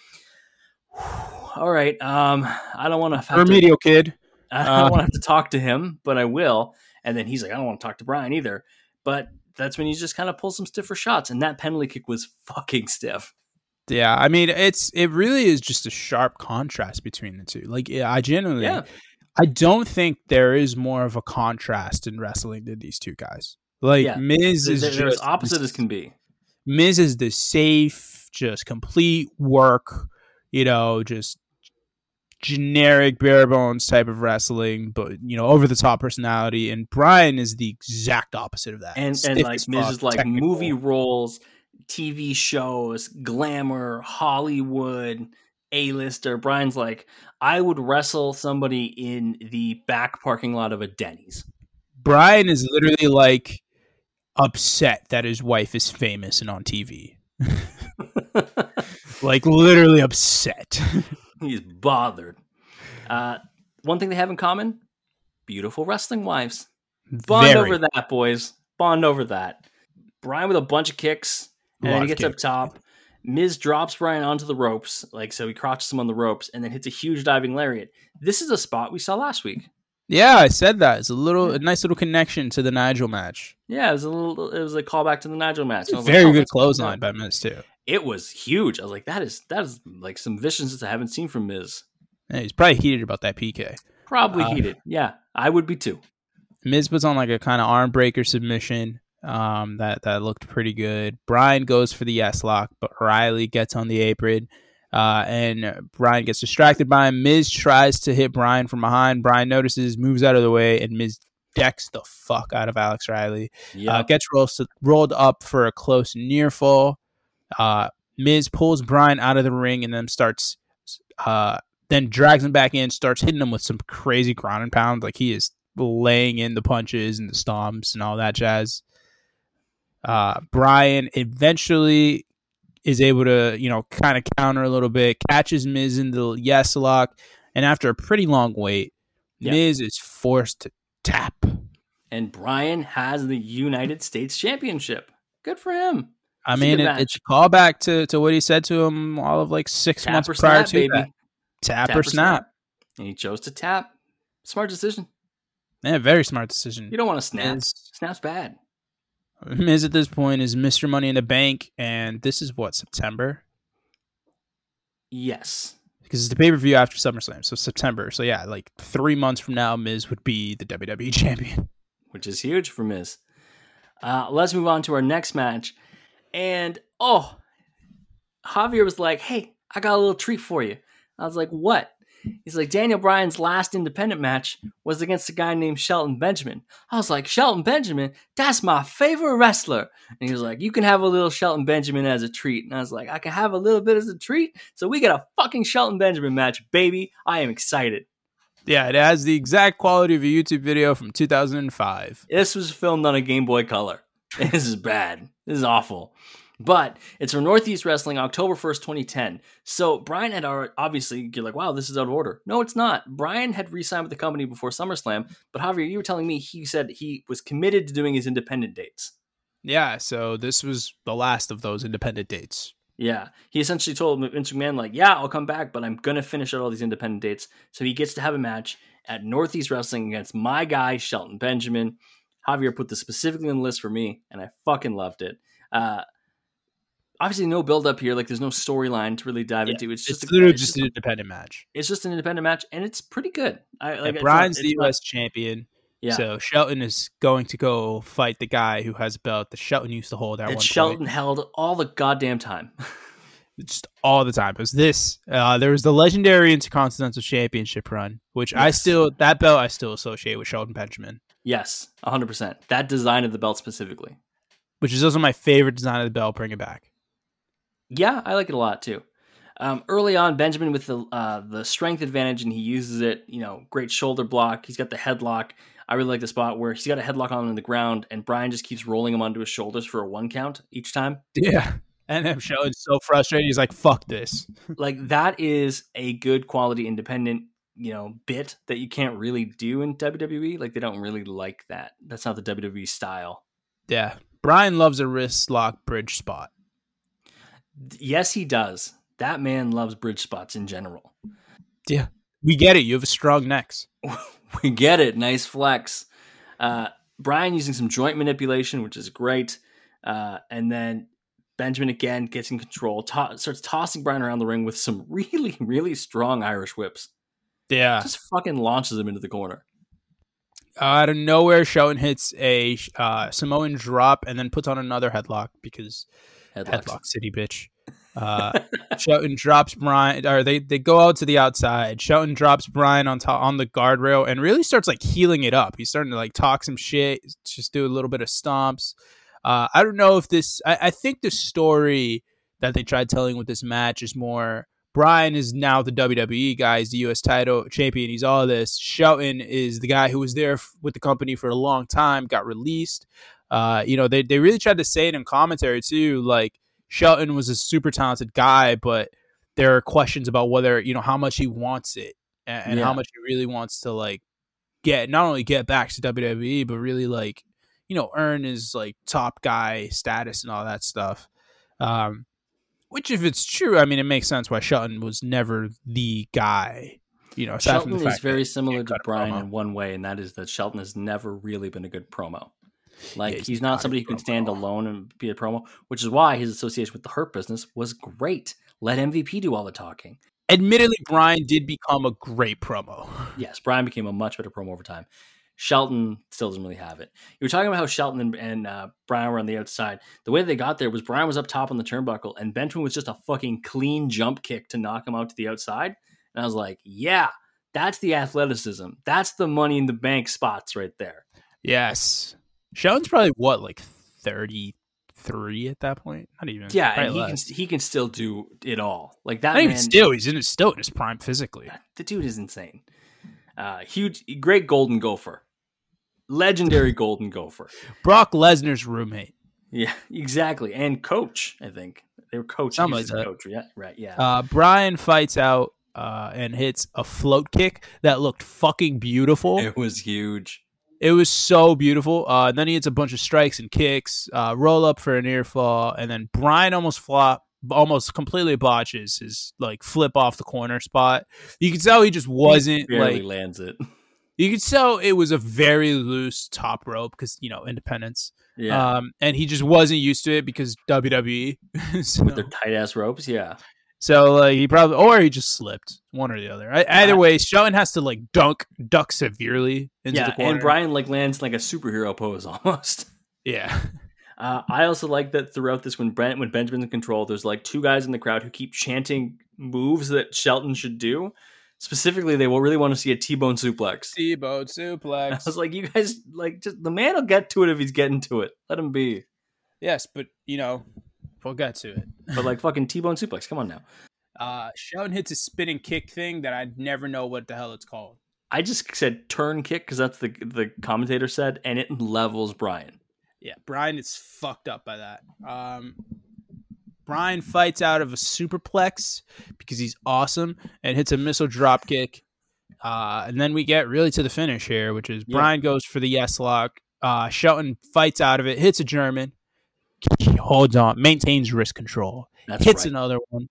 all right, I don't want to have remedial kid. I don't want to have to talk to him, but I will. And then he's like, I don't want to talk to Bryan either. But that's when you just kind of pull some stiffer shots, and that penalty kick was fucking stiff. Yeah, I mean, it really is just a sharp contrast between the two. Like, I genuinely, I don't think there is more of a contrast in wrestling than these two guys. Like, Miz is just as opposite as can be. Miz is the safe, just complete work, just generic bare bones type of wrestling, but over the top personality. And Bryan is the exact opposite of that. And like Miz is like technical. Movie roles, TV shows, glamour, Hollywood, A-lister. Bryan's like, I would wrestle somebody in the back parking lot of a Denny's. Bryan is literally like upset that his wife is famous and on TV. Like literally upset. He's bothered. One thing they have in common, beautiful wrestling wives. Bond over that, boys. Bond over that. Bryan with a bunch of kicks, and then he gets up top. Miz drops Bryan onto the ropes, so he crouches him on the ropes, and then hits a huge diving lariat. This is a spot we saw last week. Yeah, I said that. It's a nice little connection to the Nigel match. Yeah, it was a callback to the Nigel match. Very good clothesline by Miz too. It was huge. I was like, that is like some viciousness I haven't seen from Miz. Yeah, he's probably heated about that PK. Probably heated. Yeah, I would be too. Miz puts on like a kind of arm breaker submission. That looked pretty good. Bryan goes for the yes lock, but Riley gets on the apron. And Bryan gets distracted by him. Miz tries to hit Bryan from behind. Bryan notices, moves out of the way, and Miz decks the fuck out of Alex Riley. Yep. Gets rolled up for a close near fall. Miz pulls Bryan out of the ring and then then drags him back in, starts hitting him with some crazy ground and pound. Like he is laying in the punches and the stomps and all that jazz. Bryan eventually is able to, kind of counter a little bit, catches Miz in the yes lock, and after a pretty long wait, Miz is forced to tap. And Bryan has the United States Championship. Good for him. It's a callback to what he said to him all of 6 months prior to that. Tap or snap. And he chose to tap. Smart decision. Yeah, very smart decision. You don't want to snap. Snap's bad. Miz at this point is Mr. Money in the Bank, and this is September? Yes. Because it's the pay-per-view after SummerSlam, so September. So yeah, 3 months from now, Miz would be the WWE champion. Which is huge for Miz. Let's move on to our next match. And, Javier was like, hey, I got a little treat for you. I was like, what? He's like, Daniel Bryan's last independent match was against a guy named Shelton Benjamin. I was like, Shelton Benjamin? That's my favorite wrestler. And he was like, you can have a little Shelton Benjamin as a treat. And I was like, I can have a little bit as a treat? So we got a fucking Shelton Benjamin match, baby. I am excited. Yeah, it has the exact quality of a YouTube video from 2005. This was filmed on a Game Boy Color. This is bad. This is awful. But it's from Northeast Wrestling, October 1st, 2010. So Bryan had obviously, you're like, wow, this is out of order. No, it's not. Bryan had re-signed with the company before SummerSlam, but Javier, you were telling me he said he was committed to doing his independent dates. Yeah, so this was the last of those independent dates. Yeah, he essentially told Vince McMahon, yeah, I'll come back, but I'm going to finish out all these independent dates. So he gets to have a match at Northeast Wrestling against my guy, Shelton Benjamin. Javier put this specifically on the list for me, and I fucking loved it. Obviously, no build up here. There's no storyline to really dive into. It's literally just an independent match. It's just an independent match, and it's pretty good. Bryan's the U.S. champion. Yeah. So Shelton is going to go fight the guy who has a belt that Shelton used to hold at one point. Shelton held all the goddamn time. Just all the time. It was this. There was the legendary Intercontinental Championship run, which that belt I still associate with Shelton Benjamin. Yes, 100%. That design of the belt specifically. Which is also my favorite design of the belt. Bring it back. Yeah, I like it a lot too. Early on, Benjamin with the strength advantage, and he uses it. Great shoulder block. He's got the headlock. I really like the spot where he's got a headlock on the ground, and Bryan just keeps rolling him onto his shoulders for a 1 count each time. Yeah, and him Shelton's so frustrated. He's like, "Fuck this!" That is a good quality independent, bit that you can't really do in WWE. They don't really like that. That's not the WWE style. Yeah, Bryan loves a wrist lock bridge spot. Yes, he does. That man loves bridge spots in general. Yeah. We get it. You have a strong necks. We get it. Nice flex. Bryan using some joint manipulation, which is great. And then Benjamin again gets in control, starts tossing Bryan around the ring with some really, really strong Irish whips. Yeah. Just fucking launches him into the corner. Out of nowhere, Shelton hits a Samoan drop and then puts on another headlock because... Headlock City, bitch. Shelton drops Bryan, or they go out to the outside. Shelton drops Bryan on the guardrail and really starts healing it up. He's starting to talk some shit, just do a little bit of stomps. I don't know if this. I think the story that they tried telling with this match is more. Bryan is now the WWE guy. He's the U.S. title champion. He's all this. Shelton is the guy who was there with the company for a long time, got released. They really tried to say it in commentary too. Shelton was a super talented guy, but there are questions about whether, how much he wants it and how much he really wants to not only get back to WWE, but really like, earn his like top guy status and all that stuff. Which, if it's true, I mean, it makes sense why Shelton was never the guy. Shelton is very similar to Bryan in one way, and that is that Shelton has never really been a good promo. Like, he's not somebody who can stand alone and be a promo, which is why his association with the Hurt Business was great. Let MVP do all the talking. Admittedly, Bryan did become a great promo. Yes, Bryan became a much better promo over time. Shelton still doesn't really have it. You were talking about how Shelton and Bryan were on the outside. The way they got there was Bryan was up top on the turnbuckle, and Benjamin was just a fucking clean jump kick to knock him out to the outside. And I was like, yeah, that's the athleticism. That's the Money in the Bank spots right there. Yes. Shelton's probably, like 33 at that point? Not even. Yeah, and he can still do it all. Like that. Not even still. He's still in his prime physically. The dude is insane. Huge, great Golden Gopher. Legendary Golden Gopher. Brock Lesnar's roommate. Yeah, exactly. And coach, I think. They were coach. Something like that. Coach, yeah, right, yeah. Bryan fights out and hits a float kick that looked fucking beautiful. It was huge. It was so beautiful. And then he hits a bunch of strikes and kicks, roll up for a near fall, and then Bryan almost completely botches his like flip off the corner spot. You could tell he just wasn't he barely lands it. You could tell it was a very loose top rope because independence. Yeah. And he just wasn't used to it because WWE. So. With their tight ass ropes, yeah. So like he just slipped, one or the other. Either way, Shelton has to like duck severely into the corner. And Bryan like lands like a superhero pose almost. Yeah. I also like that throughout this, when Benjamin's in control, there's like two guys in the crowd who keep chanting moves that Shelton should do. Specifically, they will really want to see a T-bone suplex. T-bone suplex. I was like, you guys, like, just the man will get to it if he's getting to it. Let him be. Yes, but we'll get to it. But like fucking T-bone suplex. Come on now. Shelton hits a spinning kick thing that I never know what the hell it's called. I just said turn kick because that's the commentator said, and it levels Bryan. Yeah, Bryan is fucked up by that. Bryan fights out of a superplex because he's awesome and hits a missile drop kick. And then we get really to the finish here, which is Bryan goes for the yes lock. Shelton fights out of it, hits a German, holds on, maintains wrist control, hits another one,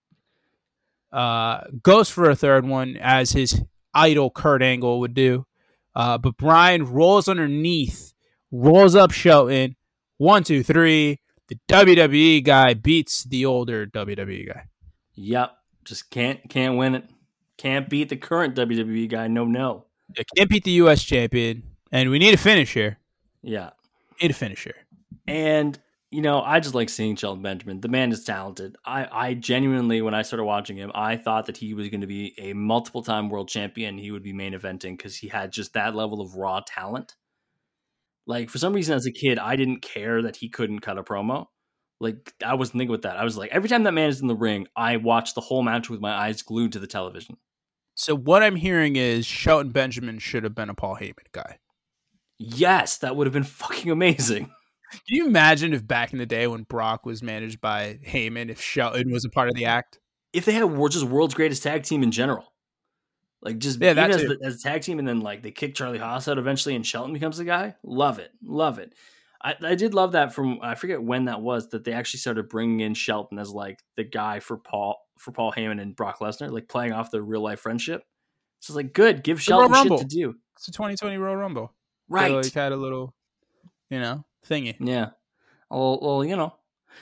goes for a third one as his idol Kurt Angle would do. But Bryan rolls underneath, rolls up Shelton. 1, 2, 3. The WWE guy beats the older WWE guy. Yep. Just can't win it. Can't beat the current WWE guy. No. Yeah, can't beat the U.S. champion. And we need a finish here. Yeah. Need a finish here. And, I just like seeing Shelton Benjamin. The man is talented. I genuinely, when I started watching him, I thought that he was going to be a multiple-time world champion. He would be main eventing because he had just that level of raw talent. Like, for some reason, as a kid, I didn't care that he couldn't cut a promo. Like, I wasn't thinking with that. I was like, every time that man is in the ring, I watch the whole match with my eyes glued to the television. So what I'm hearing is Shelton Benjamin should have been a Paul Heyman guy. Yes, that would have been fucking amazing. Can you imagine if back in the day when Brock was managed by Heyman, if Shelton was a part of the act? If they had just world's greatest tag team in general. Like, just even as a tag team, and then like they kick Charlie Haas out eventually, and Shelton becomes the guy. Love it. I did love that from, I forget when that was, that they actually started bringing in Shelton as like the guy for Paul Heyman and Brock Lesnar, like playing off their real life friendship. So it's like, good, give Shelton shit to do. It's a 2020 Royal Rumble, right? So, like, had a little, thingy. Yeah. Well,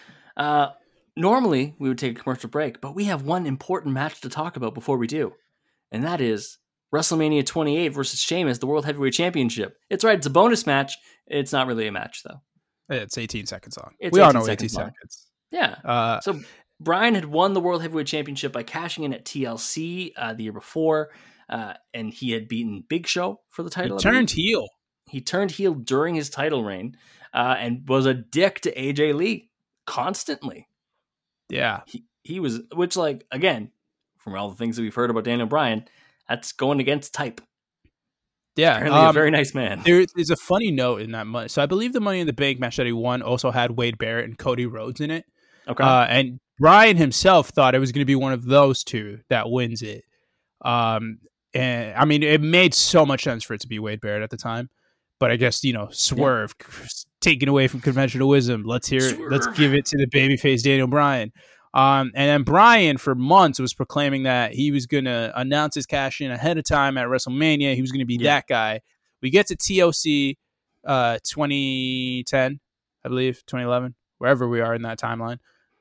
normally we would take a commercial break, but we have one important match to talk about before we do. And that is WrestleMania 28 versus Sheamus, the World Heavyweight Championship. It's right. It's a bonus match. It's not really a match, though. It's 18 seconds long. We all know 18 seconds. Yeah. So Bryan had won the World Heavyweight Championship by cashing in at TLC the year before, and he had beaten Big Show for the title. He turned heel. He turned heel during his title reign and was a dick to AJ Lee constantly. Yeah. He was, which, like, again, from all the things that we've heard about Daniel Bryan, that's going against type. Yeah. Apparently a very nice man. There's a funny note in that money. So I believe the Money in the Bank match that he won also had Wade Barrett and Cody Rhodes in it. Okay. And Bryan himself thought it was going to be one of those two that wins it. And I mean, it made so much sense for it to be Wade Barrett at the time. But I guess, Swerve, taken away from conventional wisdom. Let's hear it. Let's give it to the babyface Daniel Bryan. And then Bryan, for months, was proclaiming that he was going to announce his cash in ahead of time at WrestleMania. He was going to be that guy. We get to TLC 2010, I believe, 2011, wherever we are in that timeline.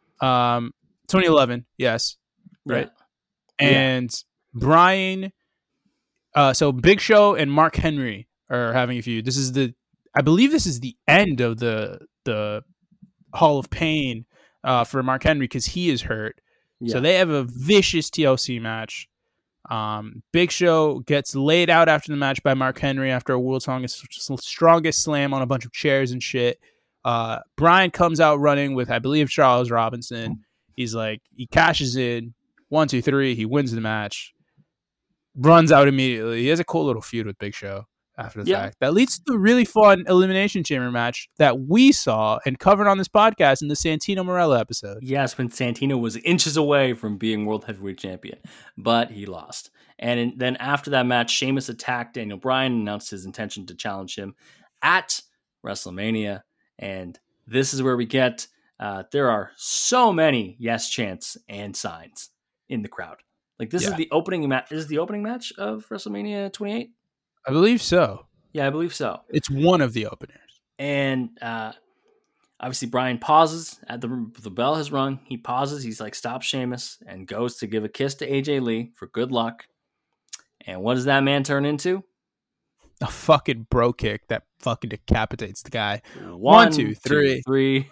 2011, yes. Right. And Bryan, so Big Show and Mark Henry are having a feud. I believe this is the end of the Hall of Pain for Mark Henry because he is hurt. Yeah. So they have a vicious TLC match. Big Show gets laid out after the match by Mark Henry after a World's Strongest Slam on a bunch of chairs and shit. Bryan comes out running with, I believe, Charles Robinson. He's like, he cashes in 1, 2, 3. He wins the match. Runs out immediately. He has a cool little feud with Big Show after the fact. That leads to a really fun Elimination Chamber match that we saw and covered on this podcast in the Santino Marella episode. Yes, when Santino was inches away from being World Heavyweight Champion, but he lost. And then after that match, Sheamus attacked Daniel Bryan and announced his intention to challenge him at WrestleMania. And this is where we get, there are so many yes chants and signs in the crowd. Like this is the opening match. Is the opening match of WrestleMania 28? I believe so. Yeah, I believe so. It's one of the openers. And obviously Bryan pauses at the bell has rung. He pauses. He's like, stop Sheamus, and goes to give a kiss to AJ Lee for good luck. And what does that man turn into? A fucking bro kick that fucking decapitates the guy. 1, 2, 3.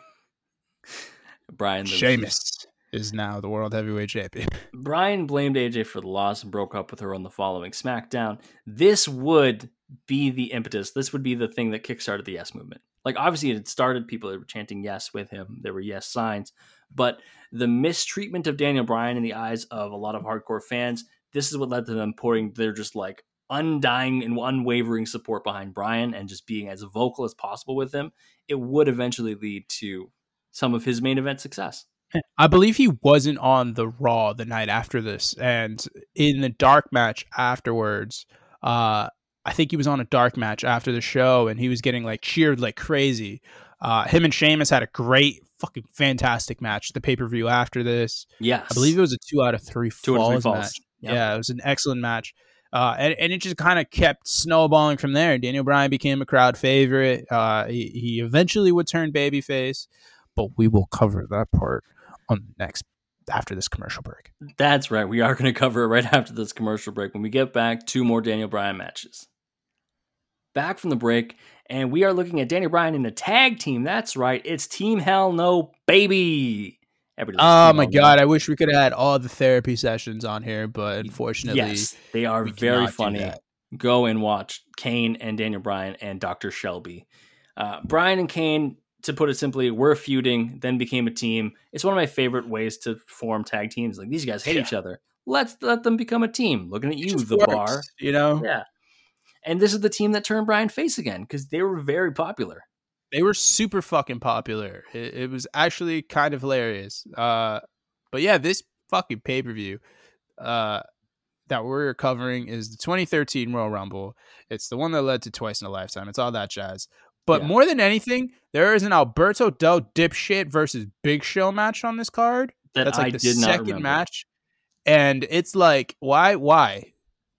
Bryan Sheamus is now the World Heavyweight Champion. Bryan blamed AJ for the loss and broke up with her on the following SmackDown. This would be the impetus. This would be the thing that kickstarted the yes movement. Like, obviously, it had started. People were chanting yes with him. There were yes signs. But the mistreatment of Daniel Bryan in the eyes of a lot of hardcore fans, this is what led to them pouring their just like undying and unwavering support behind Bryan and just being as vocal as possible with him. It would eventually lead to some of his main event success. I believe he wasn't on the Raw the night after this, and in the dark match afterwards, I think he was on a dark match after the show, and he was getting like cheered like crazy. Him and Sheamus had a great, fucking fantastic match. The pay-per-view after this, yes, I believe it was a 2 out of 3 falls match. Yep. Yeah, it was an excellent match. And it just kind of kept snowballing from there. Daniel Bryan became a crowd favorite. He eventually would turn babyface, but we will cover that part on next after this commercial break. That's right. We are going to cover it right after this commercial break. When we get back, 2 more Daniel Bryan matches. Back from the break, and we are looking at Daniel Bryan in a tag team. That's right. It's Team Hell No, baby. Oh my God. I wish we could have had all the therapy sessions on here, but unfortunately, yes, they are very funny. Go and watch Kane and Daniel Bryan and Dr. Shelby. Bryan and Kane, to put it simply, were feuding, then became a team. It's one of my favorite ways to form tag teams. Like, these guys hate each other. Let's let them become a team. Looking at you, the works, bar. Yeah. And this is the team that turned Bryan face again because they were very popular. They were super fucking popular. It was actually kind of hilarious. But yeah, this fucking pay-per-view that we're covering is the 2013 Royal Rumble. It's the one that led to Twice in a Lifetime. It's all that jazz. But more than anything, there is an Alberto Del Dipshit versus Big Show match on this card. That's like the second match. And it's like, why?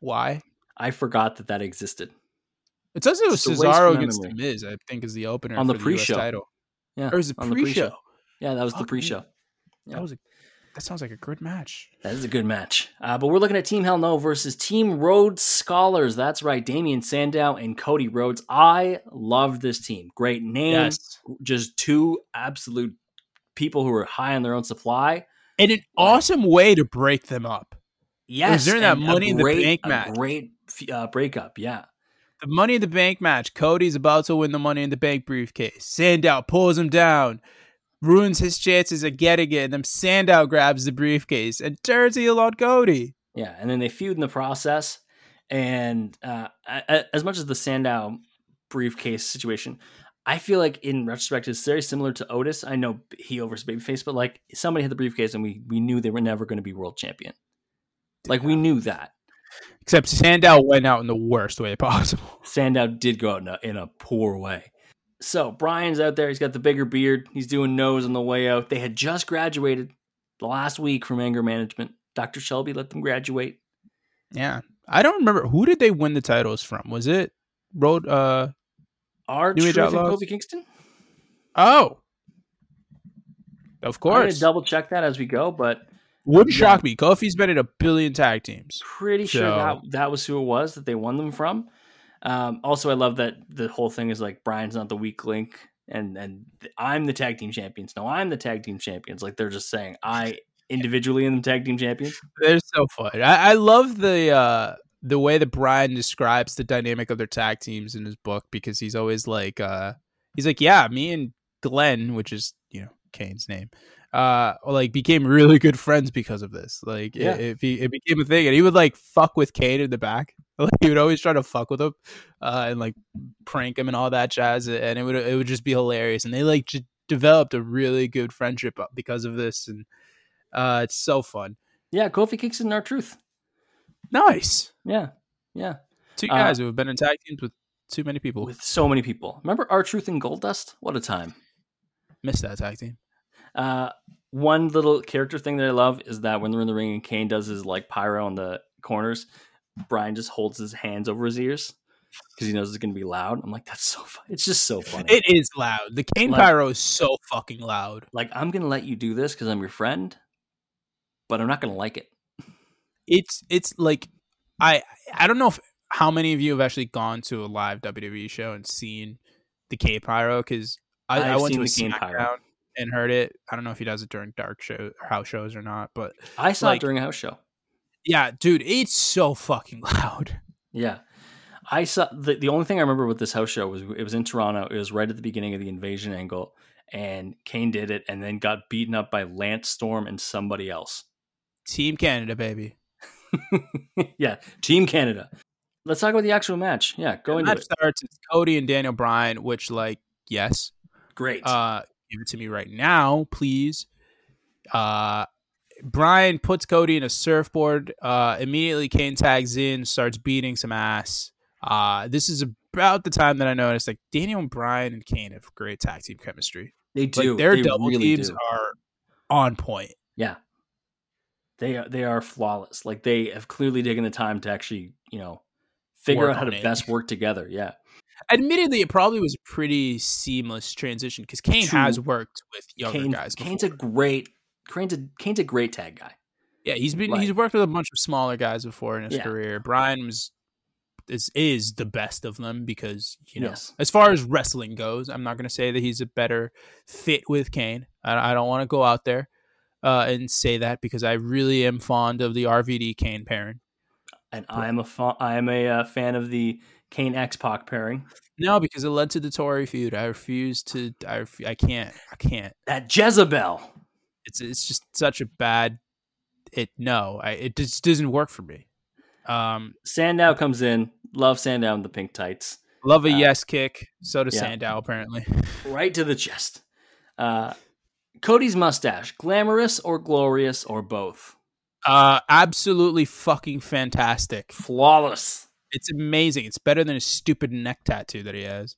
I forgot that existed. It says it was Cesaro against The Miz, I think, is the opener on the for pre-show. The US title. Yeah, or is it pre-show? Yeah, that was the pre-show. Yeah. That sounds like a good match. That is a good match. But we're looking at Team Hell No versus Team Rhodes Scholars. That's right, Damian Sandow and Cody Rhodes. I love this team. Great name. Yes. Just 2 absolute people who are high on their own supply. And an awesome way to break them up. Yes. During that Money in the Bank match. A great breakup, yeah. The Money in the Bank match. Cody's about to win the Money in the Bank briefcase. Sandow pulls him down. Ruins his chances of getting it, and then Sandow grabs the briefcase and turns heel on Cody. Yeah, and then they feud in the process. And as much as the Sandow briefcase situation, I feel like in retrospect it's very similar to Otis. I know heel versus babyface, but like somebody had the briefcase and we knew they were never going to be world champion. Like we knew that. Except Sandow went out in the worst way possible. Sandow did go out in a poor way. So Brian's out there. He's got the bigger beard. He's doing nose on the way out. They had just graduated the last week from anger management. Dr. Shelby let them graduate. Yeah. I don't remember. Who did they win the titles from? Was it Road R-Truth and Kofi Kingston? Oh. Of course. I'm going to double check that as we go, but wouldn't shock me. Kofi's been in a billion tag teams. Pretty sure that was who it was that they won them from. Also, I love that the whole thing is like Brian's not the weak link, and I'm the tag team champions. No, I'm the tag team champions. Like they're just saying I individually am the tag team champions. They're so fun. I love the way that Brian describes the dynamic of their tag teams in his book, because he's always like, yeah, me and Glenn, which is Kane's name, like became really good friends because of this. Like it became a thing, and he would like fuck with Kane in the back. Like, he would always try to fuck with him and like prank him and all that jazz, and it would just be hilarious. And they like just developed a really good friendship because of this, and it's so fun. Yeah, Kofi Kingston and R-Truth. Nice. Yeah. Two guys who have been in tag teams with too many people. With so many people. Remember R-Truth and Goldust? What a time. Missed that tag team. One little character thing that I love is that when they're in the ring and Kane does his like pyro on the corners, Brian just holds his hands over his ears because he knows it's going to be loud. I'm like, that's so fun. It's just so funny. It is loud. The Kane pyro is so fucking loud. Like, I'm going to let you do this because I'm your friend, but I'm not going to like it. It's like, I don't know how many of you have actually gone to a live WWE show and seen the Kane pyro, because I went to a SmackDown and heard it. I don't know if he does it during dark shows or house shows or not, but I saw it during a house show. Yeah, dude, it's so fucking loud. Yeah. I saw the only thing I remember with this house show was it was in Toronto. It was right at the beginning of the Invasion angle, and Kane did it and then got beaten up by Lance Storm and somebody else. Team Canada, baby. Yeah, Team Canada. Let's talk about the actual match. Yeah, go into it. The match starts. It's Cody and Daniel Bryan, which, like, yes. Great. Give it to me right now, please. Brian puts Cody in a surfboard. Immediately, Kane tags in, starts beating some ass. This is about the time that I noticed, like, Daniel and Bryan and Kane have great tag team chemistry. They do. Like, their double teams are on point. Yeah. They are flawless. Like, they have clearly taken the time to actually, figure out how to best work together. Yeah. Admittedly, it probably was a pretty seamless transition because Kane has worked with younger guys before. Kane's a great tag guy. Yeah, he's worked with a bunch of smaller guys before in his career. Brian is the best of them because, as far as wrestling goes, I'm not going to say that he's a better fit with Kane. I don't want to go out there and say that because I really am fond of the RVD Kane pairing. And I am a fan of the Kane X-Pac pairing. No, because it led to the Tory feud. I refuse to. I can't. That Jezebel. It's just such a bad. It just doesn't work for me. Sandow comes in. Love Sandow in the pink tights. Love a yes kick. So does Sandow apparently. Right to the chest. Cody's mustache, glamorous or glorious or both? Absolutely fucking fantastic. Flawless. It's amazing. It's better than his stupid neck tattoo that he has.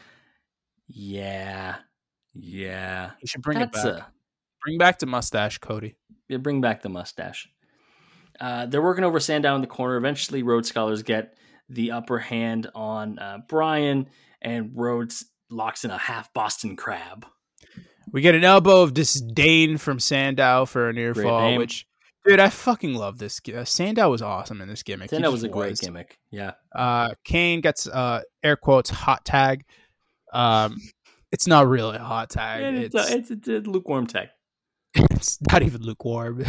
Yeah. You should bring it back. Bring back the mustache, Cody. Yeah, bring back the mustache. They're working over Sandow in the corner. Eventually, Rhodes Scholars get the upper hand on Brian, and Rhodes locks in a half Boston Crab. We get an elbow of disdain from Sandow for a near fall, which, dude, I fucking love this. Sandow was awesome in this gimmick. Sandow was a great gimmick. Yeah. Kane gets air quotes hot tag. It's not really a hot tag. It's a lukewarm tag. It's not even lukewarm.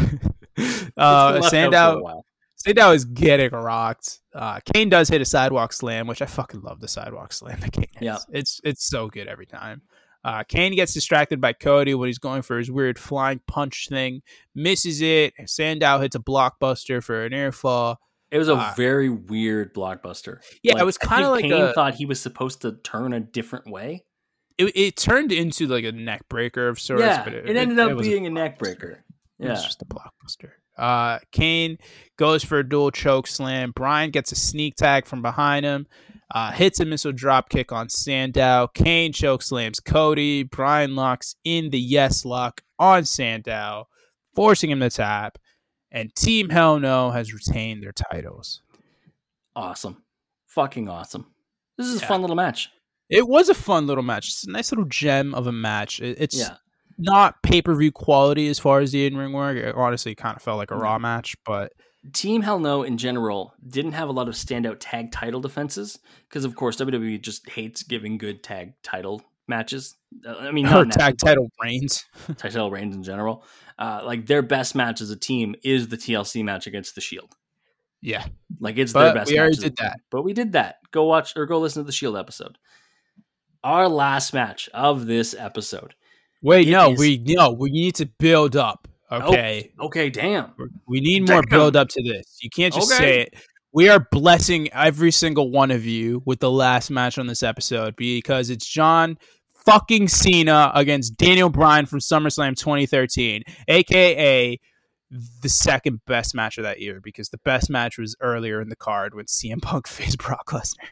Sandow is getting rocked. Kane does hit a sidewalk slam, which I fucking love the sidewalk slam that Kane hits. Yeah. It's so good every time. Kane gets distracted by Cody when he's going for his weird flying punch thing, misses it. Sandow hits a blockbuster for an air fall. It was a very weird blockbuster. Yeah, it was kind of like Kane thought he was supposed to turn a different way. It turned into like a neck breaker of sorts. Yeah, but it ended up being a neck breaker. Yeah. It was just a blockbuster. Kane goes for a dual choke slam. Bryan gets a sneak tag from behind him, hits a missile drop kick on Sandow. Kane choke slams Cody. Bryan locks in the yes lock on Sandow, forcing him to tap. And Team Hell No has retained their titles. Awesome. Fucking awesome. This is a fun little match. It was a fun little match. It's a nice little gem of a match. It's not pay-per-view quality as far as the in-ring work. It honestly kind of felt like a Raw match, but Team Hell No in general didn't have a lot of standout tag title defenses because, of course, WWE just hates giving good tag title matches. I mean, not tag title reigns. Tag title reigns in general. Like their best match as a team is the TLC match against the Shield. Yeah, like it's their best. We already match did that, but we did that. Go watch or go listen to the Shield episode. Our last match of this episode. Wait, we need to build up. Okay. Oh, okay, damn. We need more build up to this. You can't just say it. We are blessing every single one of you with the last match on this episode because it's John fucking Cena against Daniel Bryan from SummerSlam 2013, aka the second best match of that year because the best match was earlier in the card when CM Punk faced Brock Lesnar.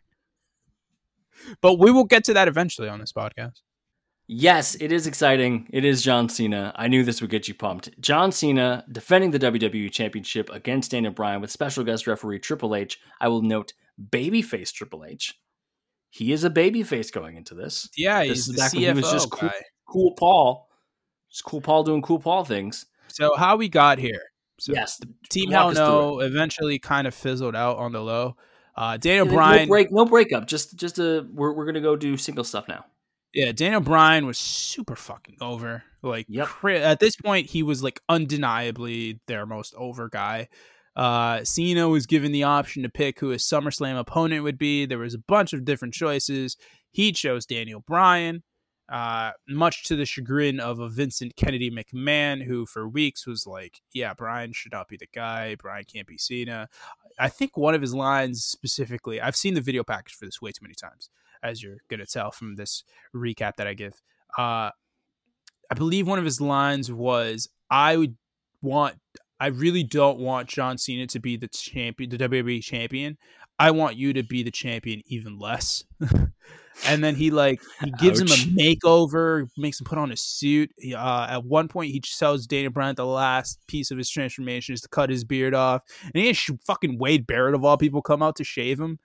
But we will get to that eventually on this podcast. Yes, it is exciting. It is John Cena. I knew this would get you pumped. John Cena defending the WWE Championship against Daniel Bryan with special guest referee Triple H. I will note babyface Triple H. He is a babyface going into this. Yeah, this he's is the back CFO when he was just guy. Cool Paul. Just Cool Paul doing Cool Paul things. So how we got here. So yes. Team Hell No eventually kind of fizzled out on the low. Daniel Bryan. No breakup. Just we're going to go do single stuff now. Yeah, Daniel Bryan was super fucking over. Like, at this point, he was like undeniably their most over guy. Cena was given the option to pick who his SummerSlam opponent would be. There was a bunch of different choices. He chose Daniel Bryan, much to the chagrin of a Vincent Kennedy McMahon, who for weeks was like, yeah, Bryan should not be the guy. Bryan can't be Cena. I think one of his lines specifically, I've seen the video package for this way too many times, as you're going to tell from this recap that I give. I believe one of his lines was, I really don't want John Cena to be the champion, the WWE champion. I want you to be the champion even less. And then he gives him a makeover, makes him put on a suit. At one point, he tells Daniel Bryan the last piece of his transformation is to cut his beard off. And he has fucking Wade Barrett, of all people, come out to shave him.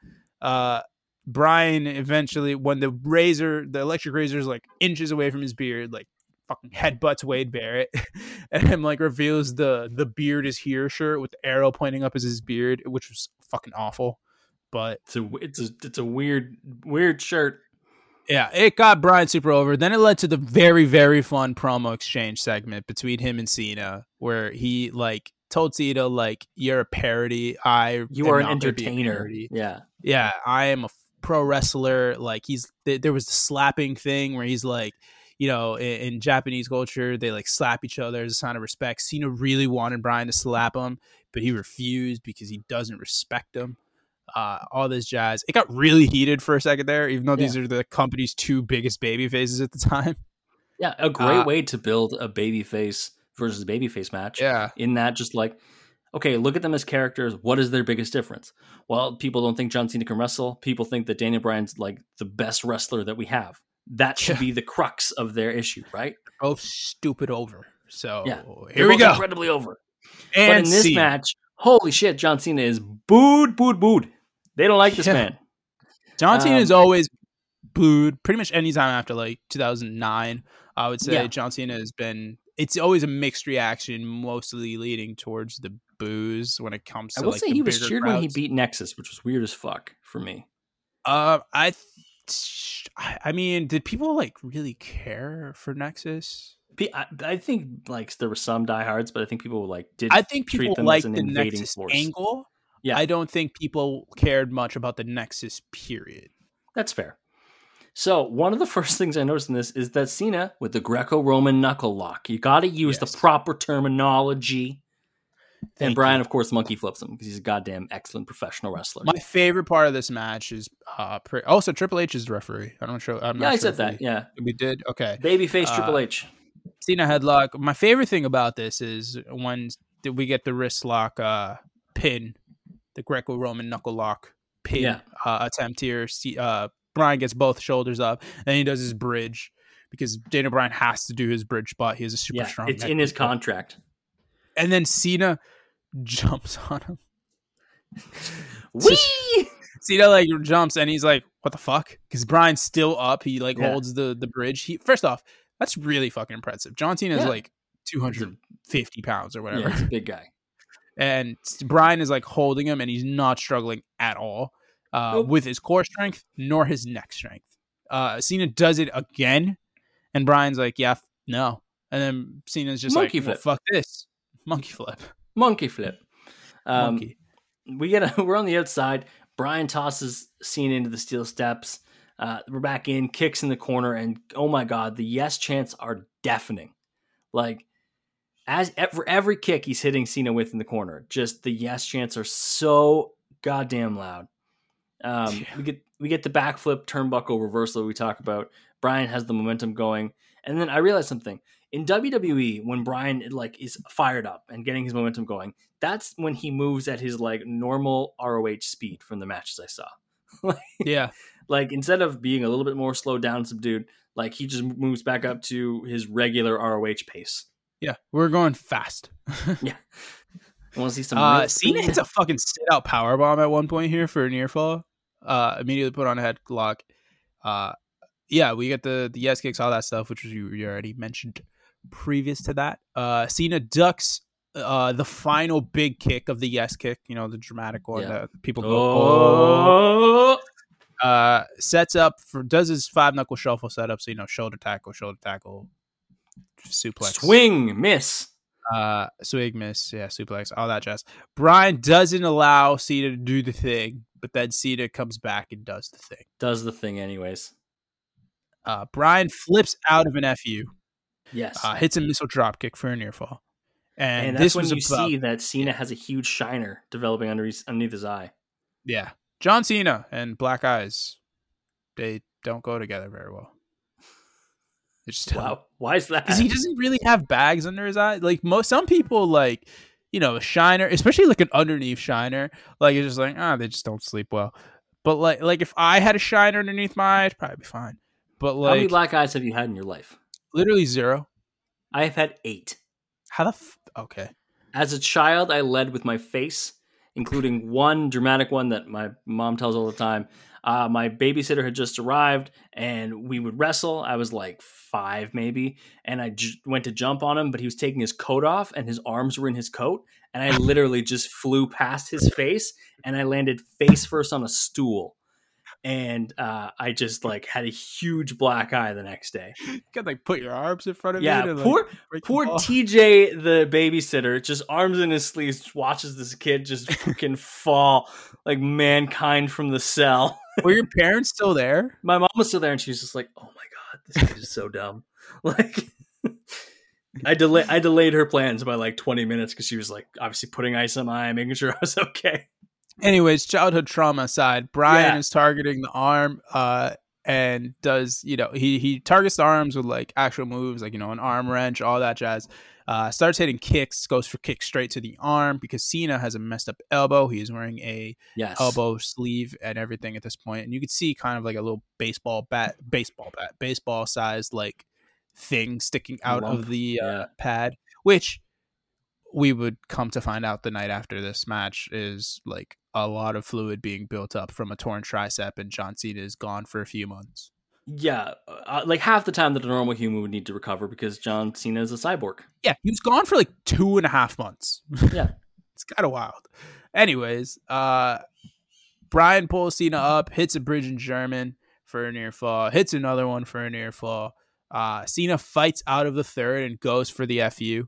Bryan eventually, when the electric razor is like inches away from his beard, like fucking headbutts Wade Barrett and like reveals the beard is here shirt with the arrow pointing up as his beard, which was fucking awful. But it's a weird shirt. Yeah, it got Bryan super over. Then it led to the very, very fun promo exchange segment between him and Cena, where he told Cena you're a parody. You are an entertainer. Yeah, I am a pro wrestler. There was the slapping thing where he's in Japanese culture, they slap each other as a sign of respect. Cena really wanted Bryan to slap him, but he refused because he doesn't respect him. All this jazz. It got really heated for a second there, even though these are the company's two biggest baby faces at the time. Yeah, a great way to build a babyface versus babyface match. Yeah. In that, okay, look at them as characters. What is their biggest difference? Well, people don't think John Cena can wrestle. People think that Daniel Bryan's the best wrestler that we have. That should be the crux of their issue, right? Both stupid over. So here we go. Incredibly over. And but in this match, holy shit, John Cena is booed. They don't like this man. John Cena is always booed pretty much anytime after 2009. I would say John Cena has been, it's always a mixed reaction, mostly leading towards the boos when it comes to I will say he was cheered crowds. When he beat Nexus, which was weird as fuck for me. I mean, did people really care for Nexus? I think there were some diehards, but I think people did. I think people treat them liked as an the invading Nexus force. angle. Yeah, I don't think people cared much about the Nexus period. That's fair. So one of the first things I noticed in this is that Cena with the Greco-Roman knuckle lock. You got to use the proper terminology. And Bryan, of course, monkey flips him because he's a goddamn excellent professional wrestler. My favorite part of this match is also Triple H is the referee. I'm not sure. I said that. Yeah, we did. Okay, babyface Triple H. Cena headlock. My favorite thing about this is when we get the wrist lock pin, the Greco-Roman knuckle lock pin attempt here. Bryan gets both shoulders up, and he does his bridge because Daniel Bryan has to do his bridge spot. He has a super strong. It's in his contract. And then Cena jumps on him. Whee! Cena like jumps, and he's like, "What the fuck?" Because Bryan's still up. He like holds the bridge. First off, that's really fucking impressive. John Cena is like 250 pounds or whatever. Yeah, he's a big guy. And Bryan is like holding him, and he's not struggling at all with his core strength nor his neck strength. Cena does it again, and Bryan's like, "Yeah, no." And then Cena's just monkey like, flip. Well, "Fuck this, monkey flip." Monkey. We're on the outside. Bryan tosses Cena into the steel steps. We're back in, kicks in the corner, and oh my god, the yes chants are deafening. Like, for every kick he's hitting Cena with in the corner, just the yes chants are so goddamn loud. We get the backflip turnbuckle reversal we talk about. Bryan has the momentum going, and then I realized something in WWE when Bryan is fired up and getting his momentum going. That's when he moves at his like normal ROH speed from the matches I saw. Like instead of being a little bit more slowed down, subdued, like he just moves back up to his regular ROH pace. Yeah, we're going fast. Yeah. I want to see some Cena hits a fucking sit-out powerbomb at one point here for a near fall. Immediately put on a headlock. We get the yes kicks, all that stuff, which you already mentioned previous to that. Cena ducks the final big kick of the yes kick, the dramatic one that people go, sets up does his 5-knuckle shuffle setup. So, shoulder tackle, suplex. Swing, miss. Swing, miss, suplex, all that jazz. Bryan doesn't allow Cena to do the thing, but then Cena comes back and does the thing. Does the thing anyways. Bryan flips out of an FU. Yes. Hits a missile drop kick for a near fall. And that's when you see that Cena has a huge shiner developing underneath his eye. Yeah. John Cena and black eyes, they don't go together very well. Wow. Why is that? Because he doesn't really have bags under his eye. Like some people, a shiner, especially like an underneath shiner, like it's just like, they just don't sleep well. But like if I had a shiner underneath my eye, it'd probably be fine. But how many black eyes have you had in your life? Literally 0. I have had 8. How the okay. As a child, I led with my face, including one dramatic one that my mom tells all the time. My babysitter had just arrived, and we would wrestle. I was like 5 maybe, and I went to jump on him, but he was taking his coat off, and his arms were in his coat, and I literally just flew past his face, and I landed face first on a stool. And I just had a huge black eye the next day. You could put your arms in front of me. Yeah, poor TJ, the babysitter, just arms in his sleeves, just watches this kid just fucking fall like mankind from the cell. Were your parents still there? My mom was still there, and she was just like, "Oh my god, this kid is so dumb." I delayed her plans by 20 minutes because she was obviously putting ice on my eye, making sure I was okay. Anyways, childhood trauma aside, Bryan is targeting the arm and does, he targets the arms with actual moves, an arm wrench, all that jazz. Starts hitting kicks, goes for kicks straight to the arm because Cena has a messed up elbow. He is wearing a elbow sleeve and everything at this point. And you could see kind of a little baseball sized thing sticking out of the pad, which we would come to find out the night after this match is a lot of fluid being built up from a torn tricep, and John Cena is gone for a few months. Yeah, half the time that a normal human would need to recover because John Cena is a cyborg. Yeah, he was gone for 2.5 months. Yeah. It's kind of wild. Anyways, Bryan pulls Cena up, hits a bridge in German for a near fall, hits another one for a near fall. Cena fights out of the third and goes for the FU.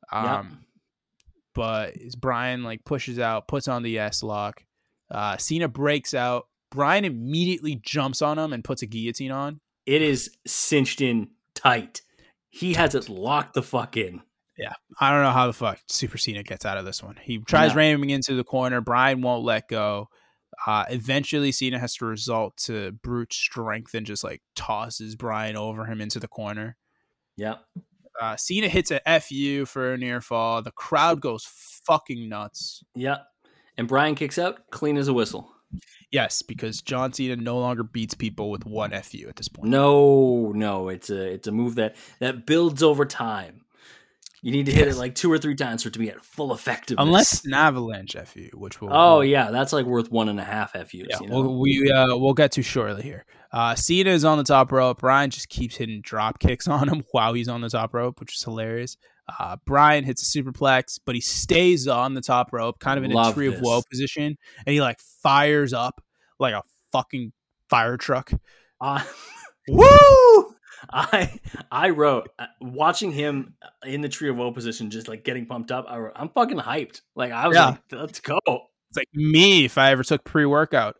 But Bryan pushes out, puts on the S lock. Cena breaks out. Bryan immediately jumps on him and puts a guillotine on. It is cinched in tight. He has it locked the fuck in. Yeah. I don't know how the fuck Super Cena gets out of this one. He tries ramming into the corner. Bryan won't let go. Eventually, Cena has to resort to brute strength and just tosses Bryan over him into the corner. Yeah. Cena hits a FU for a near fall. The crowd goes fucking nuts. Yep. And Bryan kicks out clean as a whistle. Yes, because John Cena no longer beats people with one FU at this point. No, it's a move that builds over time. You need to hit it like 2 or 3 times for it to be at full effectiveness. Unless an avalanche FU, which will. Oh yeah, that's like worth 1.5 FUs. Yeah, you know? we'll get to shortly here. Cena is on the top rope. Bryan just keeps hitting drop kicks on him while he's on the top rope, which is hilarious. Bryan hits a superplex, but he stays on the top rope, kind of in a tree of woe position, and he like fires up like a fucking fire truck. Woo! I wrote, watching him in the tree of woe position, just like getting pumped up. I'm fucking hyped. Like I was like, let's go. It's like me if I ever took pre-workout.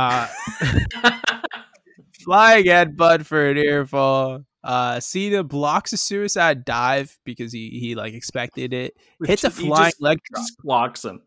Flying headbutt for an ear fall. Cena blocks a suicide dive because he like expected it. Hits a flying leg drop. Just blocks him.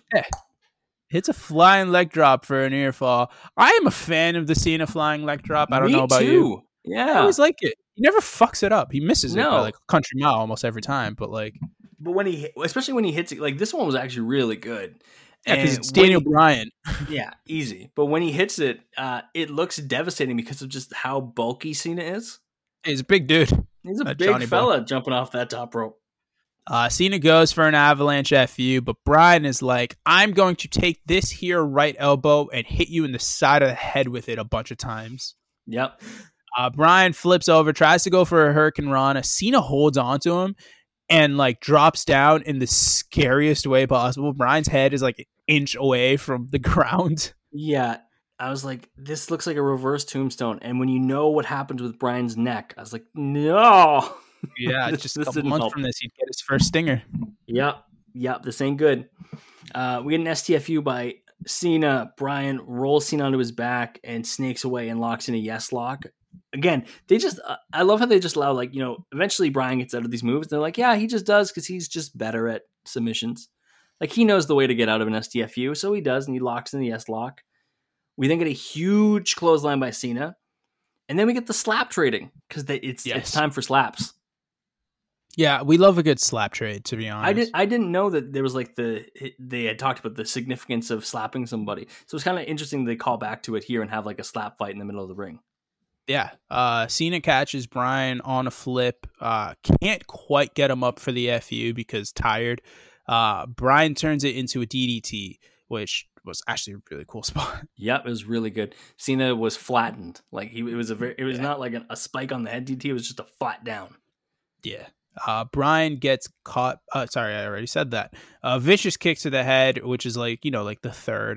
Hits a flying leg drop for an ear fall. I am a fan of the Cena flying leg drop. I don't know about you. Yeah. I always like it. He never fucks it up. He misses it by like a country mile almost every time. But especially when he hits it, like this one was actually really good. Yeah, because it's Daniel Bryan. Yeah, easy. But when he hits it, it looks devastating because of just how bulky Cena is. He's a big dude. He's a big fella jumping off that top rope. Cena goes for an avalanche FU, but Bryan is like, I'm going to take this here right elbow and hit you in the side of the head with it a bunch of times. Yep. Bryan flips over, tries to go for a Hurricane Rana. Cena holds onto him and like drops down in the scariest way possible. Bryan's head is like an inch away from the ground. Yeah. I was like, this looks like a reverse tombstone. And when you know what happens with Bryan's neck, I was like, no. Yeah, just a couple months from this, he'd get his first stinger. Yep, this ain't good. We get an STFU by Cena. Bryan rolls Cena onto his back and snakes away and locks in a yes lock. Again, they just, I love how they just allow, like, eventually Bryan gets out of these moves. They're like, yeah, he just does because he's just better at submissions. Like, he knows the way to get out of an STFU, so he does, and he locks in the yes lock. We then get a huge clothesline by Cena. And then we get the slap trading because it's time for slaps. Yeah, we love a good slap trade, to be honest. I didn't know that there was like they had talked about the significance of slapping somebody. So it's kind of interesting they call back to it here and have like a slap fight in the middle of the ring. Yeah. Cena catches Bryan on a flip. Can't quite get him up for the FU because tired. Bryan turns it into a DDT, which was actually a really cool spot. Yep, it was really good. Cena was flattened. Like it was not like a spike on the head DDT. It was just a flat down. Yeah. Bryan gets caught. Sorry, I already said that. Vicious kick to the head, which is like the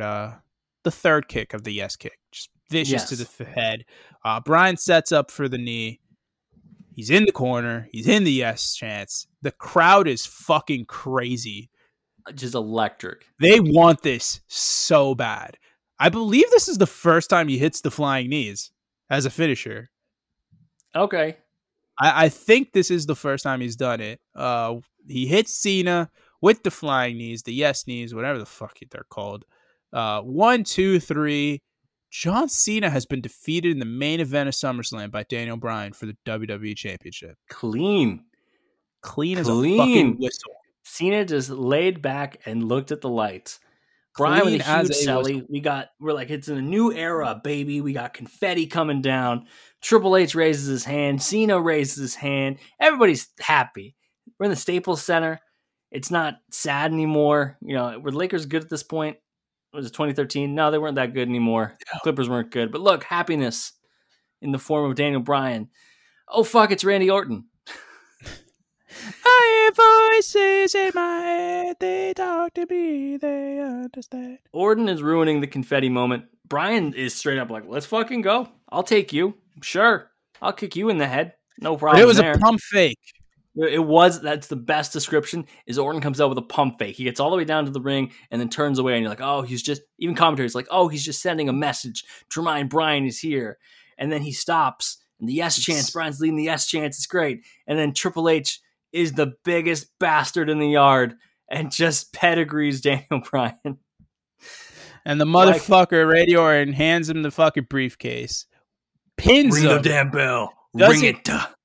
third kick of the yes kick. Just vicious to the head. Bryan sets up for the knee. He's in the corner. He's in the yes chance. The crowd is fucking crazy. Just electric. They want this so bad. I believe this is the first time he hits the flying knees as a finisher. Okay. I think this is the first time he's done it. He hits Cena with the flying knees, the yes knees, whatever the fuck they're called. 1, 2, 3. John Cena has been defeated in the main event of SummerSlam by Daniel Bryan for the WWE Championship. Clean as a fucking whistle. Cena just laid back and looked at the lights. Bryan with a huge celly. We're like, it's in a new era, baby. We got confetti coming down. Triple H raises his hand. Cena raises his hand. Everybody's happy. We're in the Staples Center. It's not sad anymore. Were the Lakers good at this point? Was it 2013? No, they weren't that good anymore. Yeah. Clippers weren't good. But look, happiness in the form of Daniel Bryan. Oh, fuck, it's Randy Orton. I hear voices in my head. They talk to me. They understand. Orton is ruining the confetti moment. Bryan is straight up like, let's fucking go. I'll take you. Sure. I'll kick you in the head. No problem. But it was a pump fake. That's the best description, is Orton comes out with a pump fake. He gets all the way down to the ring and then turns away and you're like, oh, he's just, even commentary's like, oh, he's just sending a message to remind Bryan is here. And then he stops and the yes chance, Bryan's leading the yes chance. It's great. And then Triple H is the biggest bastard in the yard and just pedigrees Daniel Bryan. And the motherfucker, Randy Orton, hands him the fucking briefcase. Pins him. Ring the damn bell. Ring it.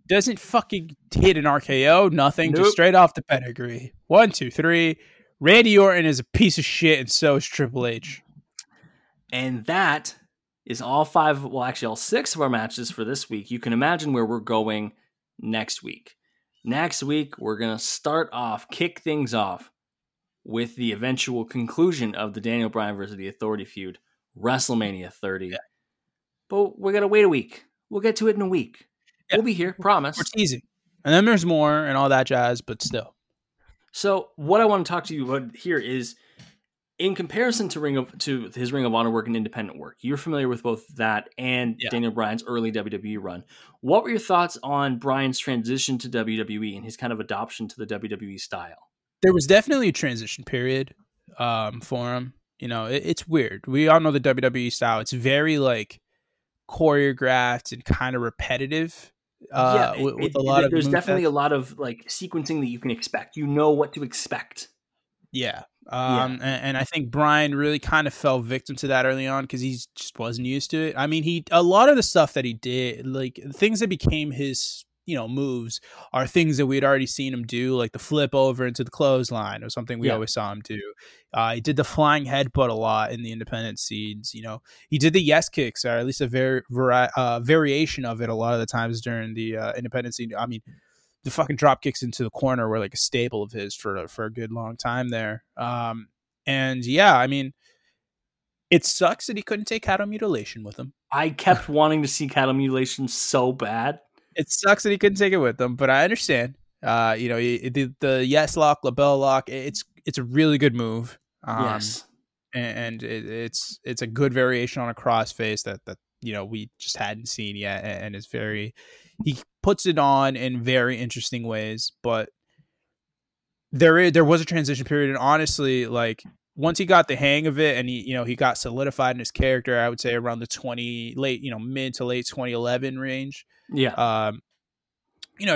Doesn't fucking hit an RKO, nothing, Nope. just straight off the pedigree. 1, 2, 3. Randy Orton is a piece of shit, and so is Triple H. And that is all 5, well, actually all 6 of our matches for this week. You can imagine where we're going next week. Next week, we're going to kick things off with the eventual conclusion of the Daniel Bryan versus the Authority feud, WrestleMania 30. Yeah. But we're going to wait a week. We'll get to it in a week. Yeah. We'll be here, promise. We're teasing. And then there's more and all that jazz, but still. So what I want to talk to you about here is, in comparison to his Ring of Honor work and independent work, you're familiar with both that and Daniel Bryan's early WWE run. What were your thoughts on Bryan's transition to WWE and his kind of adoption to the WWE style? There was definitely a transition period for him. You know, it's weird. We all know the WWE style. It's very like choreographed and kind of repetitive. With a lot of there's definitely a lot of like sequencing that you can expect. You know what to expect. Yeah. And I think Bryan really kind of fell victim to that early on because he just wasn't used to it. I mean, a lot of the stuff that he did, like things that became his, moves are things that we had already seen him do, like the flip over into the clothesline or something we always saw him do. He did the flying headbutt a lot in the independent scenes. He did the yes kicks, or at least a variation of it a lot of the times during the independent scene. I mean, the fucking drop kicks into the corner were like a staple of his for a good long time there. And yeah, I mean, it sucks that he couldn't take cattle mutilation with him. I kept wanting to see cattle mutilation so bad. It sucks that he couldn't take it with him, but I understand. The yes lock, label lock, it's a really good move. Yes. And it's a good variation on a crossface that we just hadn't seen yet, and it's very, he puts it on in very interesting ways. But there was a transition period, and honestly, like once he got the hang of it and he got solidified in his character, I would say around the mid to late 2011 range. Yeah. He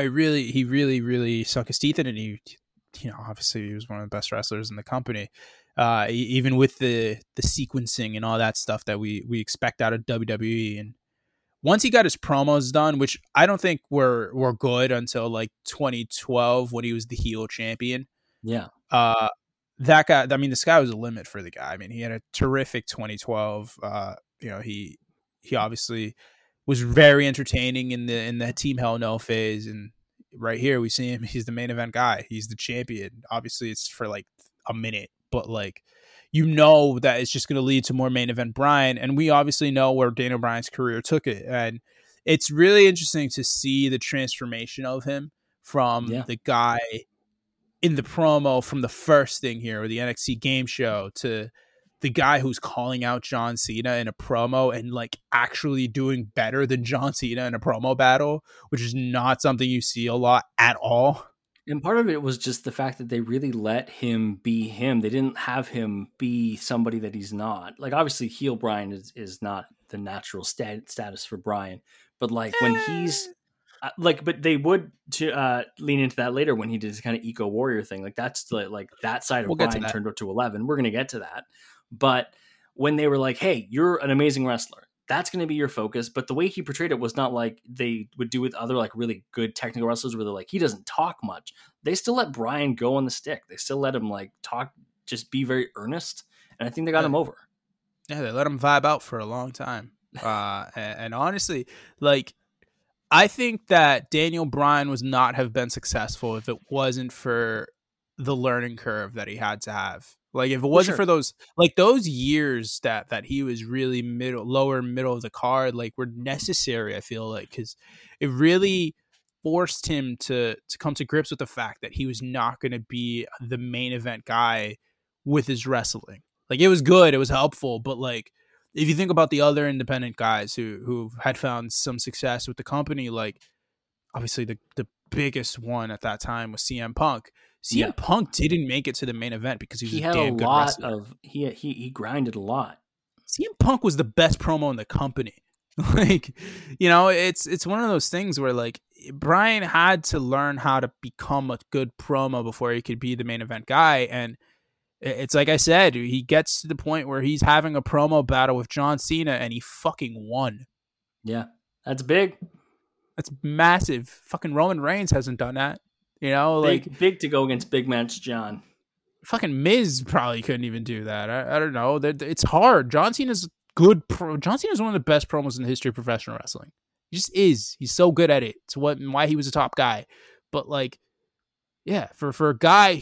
really sunk his teeth in it. He obviously he was one of the best wrestlers in the company. Even with the sequencing and all that stuff that we expect out of WWE. And once he got his promos done, which I don't think were good until like 2012 when he was the heel champion. Yeah. That guy, I mean, the sky was the limit for the guy. I mean, he had a terrific 2012. He obviously was very entertaining in the Team Hell No phase, and right here we see him. He's the main event guy. He's the champion. Obviously, it's for like a minute, but like that it's just going to lead to more main event Bryan, and we obviously know where Daniel Bryan's career took it, and it's really interesting to see the transformation of him from the guy in the promo from the first thing here, or the NXT game show, to the guy who's calling out John Cena in a promo and like actually doing better than John Cena in a promo battle, which is not something you see a lot at all. And part of it was just the fact that they really let him be him. They didn't have him be somebody that he's not. Like obviously heel Bryan is not the natural status for Bryan, but like when he's but they would lean into that later when he did his kind of eco warrior thing. Like that's like that side of Bryan turned up to 11. We're going to get to that. But when they were like, hey, you're an amazing wrestler, that's going to be your focus. But the way he portrayed it was not like they would do with other like really good technical wrestlers where they're like, he doesn't talk much. They still let Bryan go on the stick. They still let him like talk, just be very earnest. And I think they got him over. Yeah, they let him vibe out for a long time. And honestly, like, I think that Daniel Bryan would not have been successful if it wasn't for the learning curve that he had to have. Like if it wasn't for those years that he was really lower middle of the card, like were necessary, I feel like, because it really forced him to come to grips with the fact that he was not going to be the main event guy with his wrestling. Like it was good, it was helpful, but like if you think about the other independent guys who had found some success with the company, like obviously the biggest one at that time was CM Punk. CM Punk didn't make it to the main event because he was a damn good wrestler. He grinded a lot. CM Punk was the best promo in the company. Like, it's one of those things where like Bryan had to learn how to become a good promo before he could be the main event guy. And it's like I said, he gets to the point where he's having a promo battle with John Cena and he fucking won. Yeah, that's big. That's massive. Fucking Roman Reigns hasn't done that. You know, like big to go against Big Match John. Fucking Miz probably couldn't even do that. I don't know. It's hard. John Cena's good. John Cena is one of the best promos in the history of professional wrestling. He just is. He's so good at it. It's why he was a top guy. But like, yeah, for the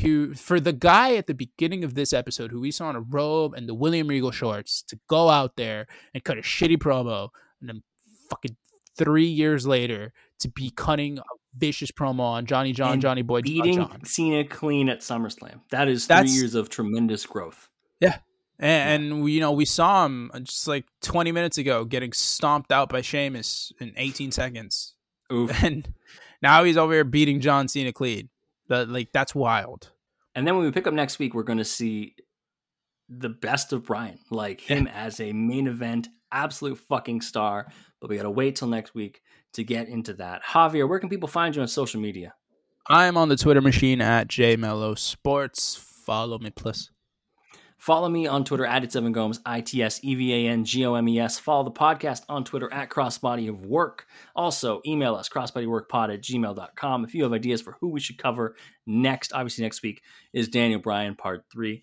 guy at the beginning of this episode who we saw in a robe and the William Regal shorts to go out there and cut a shitty promo, and then fucking 3 years later to be cutting a vicious promo on Johnny Boy, beating John. Cena clean at SummerSlam. That's 3 years of tremendous growth. Yeah. And we saw him just like 20 minutes ago getting stomped out by Sheamus in 18 seconds. Oof. And now he's over here beating John Cena clean. That's wild. And then when we pick up next week, we're going to see the best of Bryan, like him as a main event, absolute fucking star. But we got to wait till next week to get into that. Javier, where can people find you on social media? I'm on the Twitter machine at JMelloSports. Follow me, please. Follow me on Twitter at @7gomes, ITSEVANGOMES. Follow the podcast on Twitter at CrossBodyOfWork. Also, email us, crossbodyworkpod@gmail.com. If you have ideas for who we should cover next, obviously next week is Daniel Bryan Part 3.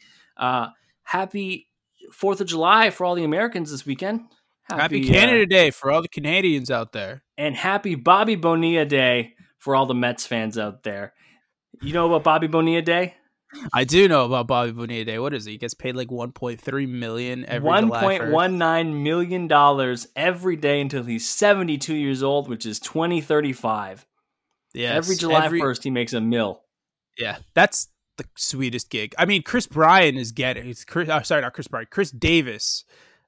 Happy 4th of July for all the Americans this weekend. Happy Canada Day for all the Canadians out there. And happy Bobby Bonilla Day for all the Mets fans out there. You know about Bobby Bonilla Day? I do know about Bobby Bonilla Day. What is it? He gets paid like $1.3 million every $1.19 million every day until he's 72 years old, which is 2035. Yeah, every July 1st he makes $1 million. Yeah, that's the sweetest gig. I mean, Chris Bryan is getting. Chris Davis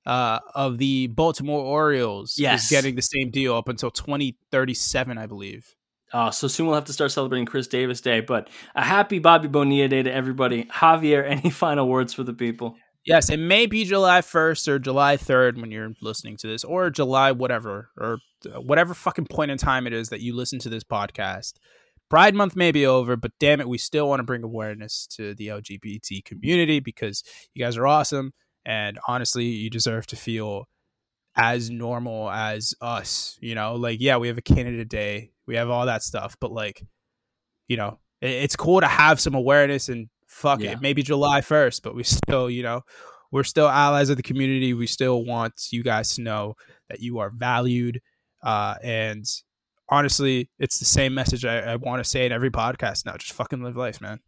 of the Baltimore Orioles is getting the same deal up until 2037, I believe. So soon we'll have to start celebrating Chris Davis Day, but a happy Bobby Bonilla Day to everybody. Javier, any final words for the people? Yes, it may be July 1st or July 3rd when you're listening to this, or July whatever, or whatever fucking point in time it is that you listen to this podcast. Pride Month may be over, but damn it, we still want to bring awareness to the LGBT community because you guys are awesome, and honestly, you deserve to feel as normal as us, you know? Like, yeah, we have a Canada Day, we have all that stuff, but like, you know, it's cool to have some awareness and it, maybe July 1st, but we still, you know, we're still allies of the community. We still want you guys to know that you are valued. And honestly, it's the same message I want to say in every podcast now. Just fucking live life, man.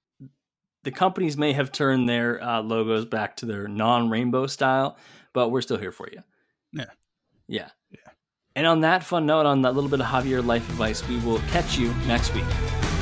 The companies may have turned their logos back to their non-rainbow style, but we're still here for you. Yeah. And on that fun note, on that little bit of Javier life advice, we will catch you next week.